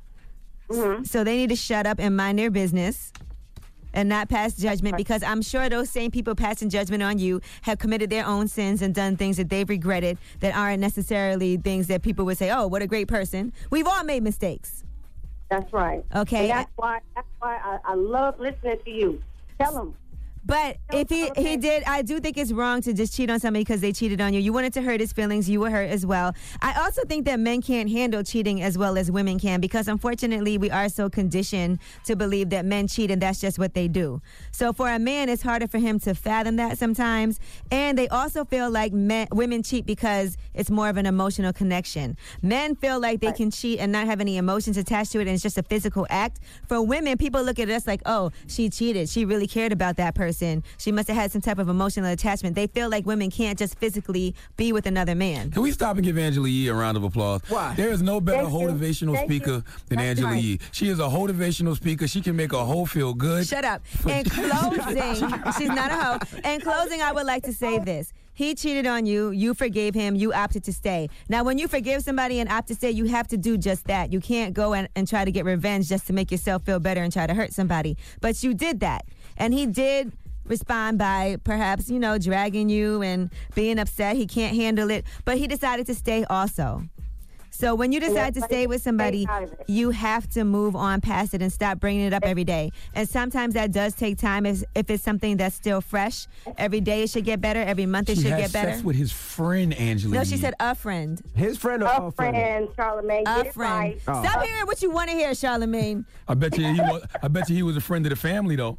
Mm-hmm. So they need to shut up and mind their business and not pass judgment, because I'm sure those same people passing judgment on you have committed their own sins and done things that they've regretted that aren't necessarily things that people would say, oh, what a great person. We've all made mistakes. That's right. Okay. And that's why. That's why I, I love listening to you. Tell him. But if he, he did, I do think it's wrong to just cheat on somebody because they cheated on you. You wanted to hurt his feelings. You were hurt as well. I also think that men can't handle cheating as well as women can, because unfortunately we are so conditioned to believe that men cheat and that's just what they do. So for a man, it's harder for him to fathom that sometimes. And they also feel like men, women cheat because it's more of an emotional connection. Men feel like they can cheat and not have any emotions attached to it, and it's just a physical act. For women, people look at us like, oh, she cheated. She really cared about that person. She must have had some type of emotional attachment. They feel like women can't just physically be with another man. Can we stop and give Angela Yee a round of applause? Why? There is no better Thank you. motivational Thank speaker you. than That's Angela right. Yee. She is a motivational speaker. She can make a hoe feel good. Shut up. In closing, she's not a hoe. In closing, I would like to say this. He cheated on you. You forgave him. You opted to stay. Now, when you forgive somebody and opt to stay, you have to do just that. You can't go and, and try to get revenge just to make yourself feel better and try to hurt somebody. But you did that. And he did respond by perhaps, you know, dragging you and being upset. He can't handle it. But he decided to stay also. So when you decide to stay with somebody, you have to move on past it and stop bringing it up every day. And sometimes that does take time if, if it's something that's still fresh. Every day it should get better. Every month it She should had get better. sex with his friend, Angela No, Yee. she said a friend. His friend or a friend, Charlamagne. A Get it friend. right. Oh. Stop hearing what you want to hear, Charlamagne. I bet you he was. I bet you he was a friend of the family, though.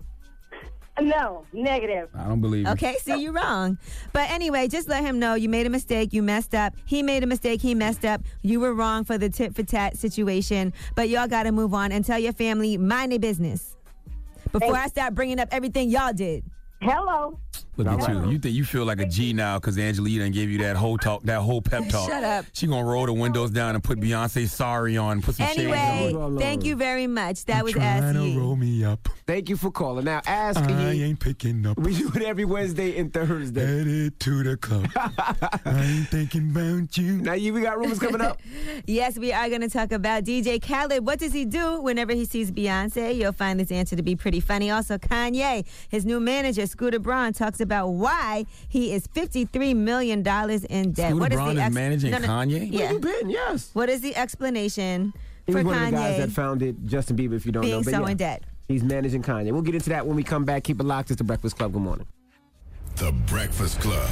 No, negative. I don't believe it. Okay, see, you're wrong. But anyway, just let him know you made a mistake. You messed up. He made a mistake. He messed up. You were wrong for the tit for tat situation. But y'all got to move on and tell your family, mind their business. Before I start bringing up everything y'all did. Hello. Look at All you. right. You think you feel like a G now because Angela Yee done gave you that whole talk, that whole pep talk. Shut up. She gonna roll the windows down and put Beyonce sorry on, put some Anyway, shades on. thank you very much. That was Trying Ask to Yee. roll me up. Thank you for calling. Now, Ask I Yee. ain't picking up. We do it every Wednesday and Thursday. Headed to the club. I ain't thinking about you. Now, you, we got rumors coming up. Yes, we are going to talk about D J Khaled. What does he do whenever he sees Beyonce? You'll find this answer to be pretty funny. Also, Kanye, his new manager, Scooter Braun, talks about why he is fifty-three million dollars in debt. Scooter what is Braun the is managing Kanye? Yeah. Where you been? Yes. What is the explanation He for was one of the guys Kanye that founded Justin Bieber, if you don't being know. But so yeah, in debt? He's managing Kanye. We'll get into that when we come back. Keep it locked. It's the Breakfast Club. Good morning. The Breakfast Club.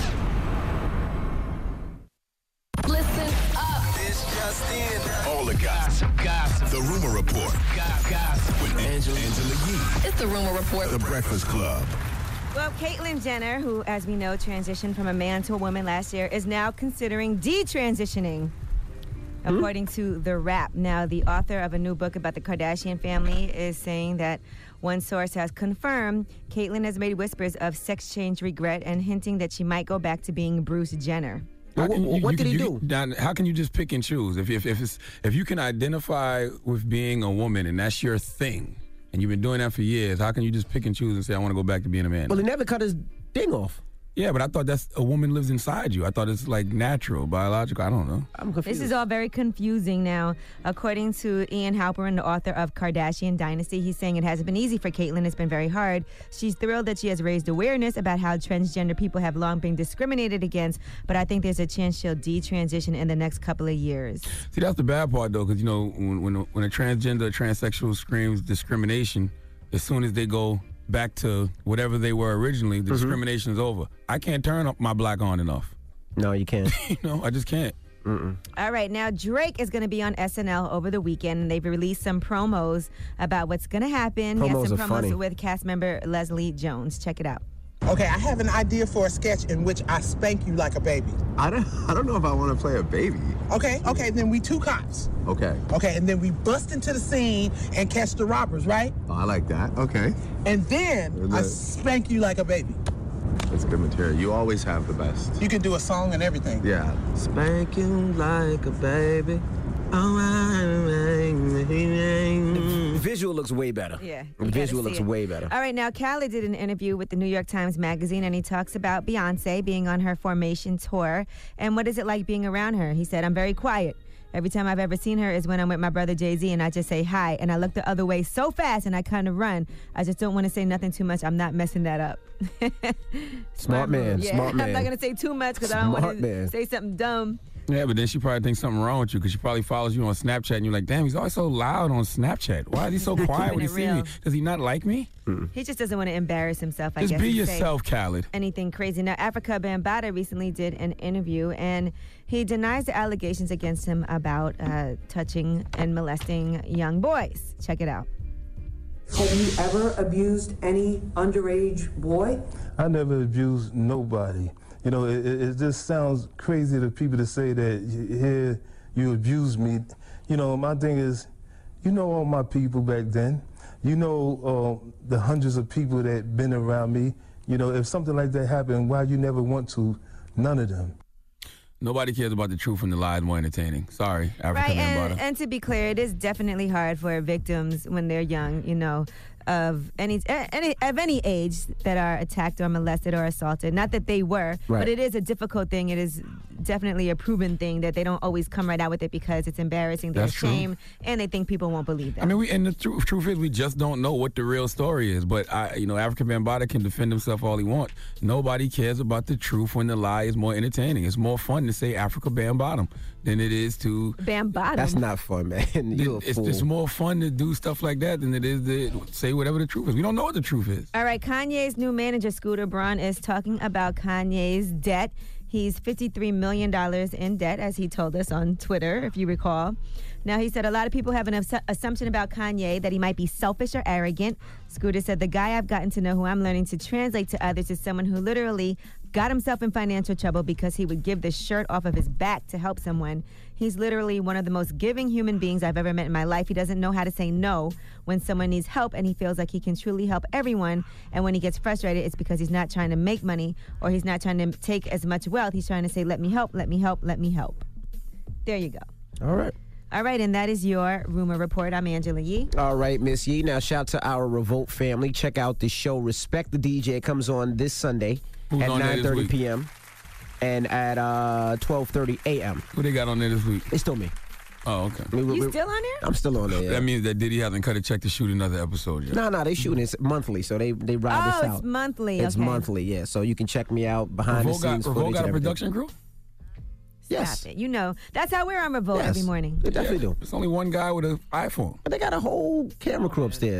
Listen up. This just in. All the gossip. Gossip. The Rumor Report. Gossip. With Angela, Angela Yee. It's the Rumor Report. The Breakfast Club. Well, Caitlyn Jenner, who, as we know, transitioned from a man to a woman last year, is now considering detransitioning, hmm? according to The Wrap. Now, the author of a new book about the Kardashian family is saying that one source has confirmed Caitlyn has made whispers of sex change regret and hinting that she might go back to being Bruce Jenner. How can you, what you did can, he you, do? Don, how can you just pick and choose? If if if, it's, if you can identify with being a woman and that's your thing, and you've been doing that for years, how can you just pick and choose and say, I want to go back to being a man? Well, he never cut his ding off. Yeah, but I thought that's a woman lives inside you. I thought it's like natural, biological. I don't know. I'm confused. This is all very confusing now. According to Ian Halperin, the author of Kardashian Dynasty, he's saying it hasn't been easy for Caitlyn. It's been very hard. She's thrilled that she has raised awareness about how transgender people have long been discriminated against, but I think there's a chance she'll detransition in the next couple of years. See, that's the bad part, though, because, you know, when, when, a, when a transgender or transsexual screams discrimination, as soon as they go back to whatever they were originally, the mm-hmm. discrimination is over. I can't turn up my black on enough. No, you can't. you know, I just can't. Mm-mm. All right, now Drake is going to be on S N L over the weekend, and they've released some promos about what's going to happen. Promos he has some are promos funny. with cast member Leslie Jones. Check it out. Okay, I have an idea for a sketch in which I spank you like a baby. I don't, I don't know if I want to play a baby. Okay, okay, then we two cops. Okay. Okay, and then we bust into the scene and catch the robbers, right? Oh, I like that. Okay. And then I spank you like a baby. That's good material. You always have the best. You can do a song and everything. Yeah. Spank you like a baby. The visual looks way better. Yeah. The visual looks it. way better. All right, now Khaled did an interview with the New York Times Magazine, and he talks about Beyonce being on her Formation tour. And what is it like being around her? He said, I'm very quiet. Every time I've ever seen her is when I'm with my brother Jay-Z, and I just say hi, and I look the other way so fast, and I kind of run. I just don't want to say nothing too much. I'm not messing that up. Smart man, yeah, smart man. I'm not going to say too much because I don't want to man. say something dumb. Yeah, but then she probably thinks something wrong with you because she probably follows you on Snapchat and you're like, damn, he's always so loud on Snapchat. Why is he so quiet when he sees me? Does he not like me? Mm-mm. He just doesn't want to embarrass himself, I Just guess. be and yourself, say Khaled. Anything crazy. Now, Africa Bambaataa recently did an interview, and he denies the allegations against him about uh, touching and molesting young boys. Check it out. Have you ever abused any underage boy? I never abused nobody. You know, it, it just sounds crazy to people to say that here you abused me. You know, my thing is, you know all my people back then. You know uh, the hundreds of people that been around me. You know, if something like that happened, why you never want to? None of them. Nobody cares about the truth and the lies more entertaining. Sorry, Africa Right, Bambaataa. and, and to be clear, it is definitely hard for victims when they're young, you know, of any, any of any age that are attacked or molested or assaulted. Not that they were, Right. but it is a difficult thing. It is definitely a proven thing that they don't always come right out with it because it's embarrassing, they're That's true. ashamed, and they think people won't believe them. I mean, we and the tru- truth is, we just don't know what the real story is. But I, you know, Africa Bambaataa can defend himself all he wants. Nobody cares about the truth when the lie is more entertaining. It's more fun to say Africa Bambaataa than it is to. Bambaataa. That's not fun, man. You're a It's, fool. it's more fun to do stuff like that than it is to say whatever the truth is. We don't know what the truth is. All right, Kanye's new manager, Scooter Braun, is talking about Kanye's debt. He's fifty-three million dollars in debt, as he told us on Twitter, if you recall. Now, he said a lot of people have an assu- assumption about Kanye that he might be selfish or arrogant. Scooter said, the guy I've gotten to know who I'm learning to translate to others is someone who literally got himself in financial trouble because he would give the shirt off of his back to help someone. He's literally one of the most giving human beings I've ever met in my life. He doesn't know how to say no when someone needs help, and he feels like he can truly help everyone. And when he gets frustrated, it's because he's not trying to make money or he's not trying to take as much wealth. He's trying to say, let me help, let me help, let me help. There you go. All right. All right, and that is your Rumor Report. I'm Angela Yee. All right, Miss Yee. Now, shout to our Revolt family. Check out the show Respect the D J. It comes on this Sunday Who's at on there nine this thirty week? p.m. and at uh, twelve thirty a.m. Who they got on there this week? It's still me. Oh, okay. We- we- You we- still on there? I'm still on there. Yeah. That means that Diddy hasn't cut a check to shoot another episode yet. No, no, they shooting it monthly, so they they ride Oh, this it's out. monthly, It's okay. monthly, yeah. So you can check me out behind Revolt the got, scenes. Revolt footage got a and everything. production crew? Yes. Stop it. You know, that's how we're on Revolt Yes. every morning. They definitely do. It's only one guy with an iPhone. But they got a whole camera crew upstairs.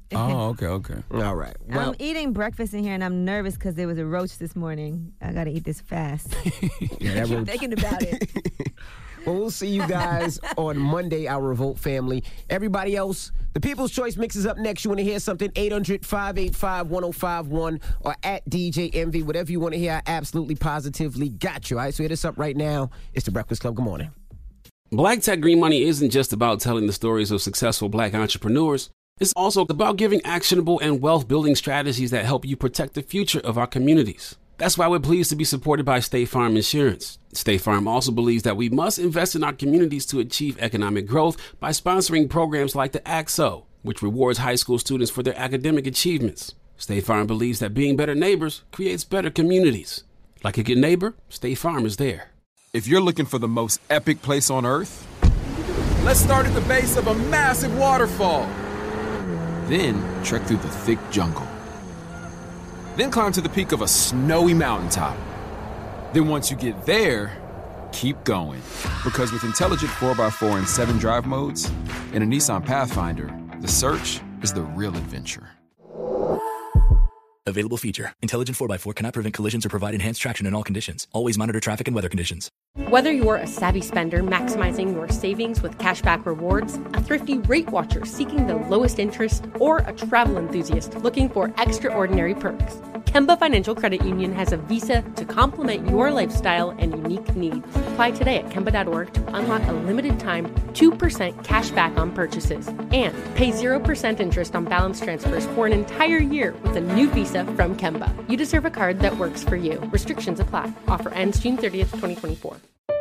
Oh, okay, okay. All right. I'm eating breakfast in here, and I'm nervous because there was a roach this morning. I got to eat this fast. Yeah, that I keep roach- thinking about it. Well, we'll see you guys on Monday, our Revolt family. Everybody else, the People's Choice Mix is up next. You want to hear something? eight hundred, five eight five, one oh five one or at D J Envy. Whatever you want to hear, I absolutely positively got you. All right, so hit us up right now. It's The Breakfast Club. Good morning. Black Tech Green Money isn't just about telling the stories of successful black entrepreneurs. It's also about giving actionable and wealth-building strategies that help you protect the future of our communities. That's why we're pleased to be supported by State Farm Insurance. State Farm also believes that we must invest in our communities to achieve economic growth by sponsoring programs like the A C S O, which rewards high school students for their academic achievements. State Farm believes that being better neighbors creates better communities. Like a good neighbor, State Farm is there. If you're looking for the most epic place on earth, let's start at the base of a massive waterfall. Then trek through the thick jungle. Then climb to the peak of a snowy mountaintop. Then once you get there, keep going. Because with intelligent four by four and seven drive modes and a Nissan Pathfinder, the search is the real adventure. Available feature. Intelligent four by four cannot prevent collisions or provide enhanced traction in all conditions. Always monitor traffic and weather conditions. Whether you're a savvy spender maximizing your savings with cashback rewards, a thrifty rate watcher seeking the lowest interest, or a travel enthusiast looking for extraordinary perks, Kemba Financial Credit Union has a visa to complement your lifestyle and unique needs. Apply today at Kemba dot org to unlock a limited time two percent cash back on purchases and pay zero percent interest on balance transfers for an entire year with a new visa from Kemba. You deserve a card that works for you. Restrictions apply. Offer ends June thirtieth, twenty twenty-four.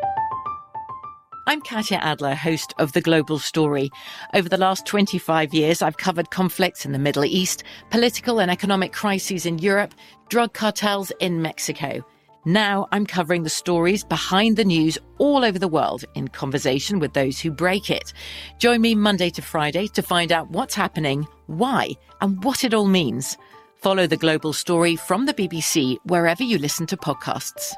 I'm Katya Adler, host of The Global Story. Over the last twenty-five years, I've covered conflicts in the Middle East, political and economic crises in Europe, drug cartels in Mexico. Now I'm covering the stories behind the news all over the world in conversation with those who break it. Join me Monday to Friday to find out what's happening, why, and what it all means. Follow The Global Story from the B B C wherever you listen to podcasts.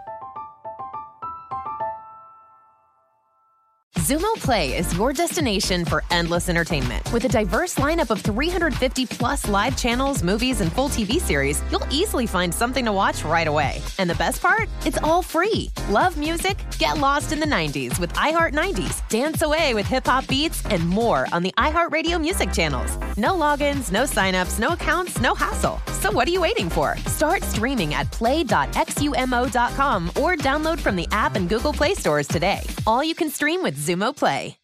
Zumo Play is your destination for endless entertainment. With a diverse lineup of three hundred fifty plus live channels, movies, and full T V series, you'll easily find something to watch right away. And the best part? It's all free. Love music? Get lost in the nineties with iHeart nineties. Dance away with hip-hop beats and more on the iHeartRadio music channels. No logins, no signups, no accounts, no hassle. So what are you waiting for? Start streaming at play dot xumo dot com or download from the app and Google Play stores today. All you can stream with Zumo Play.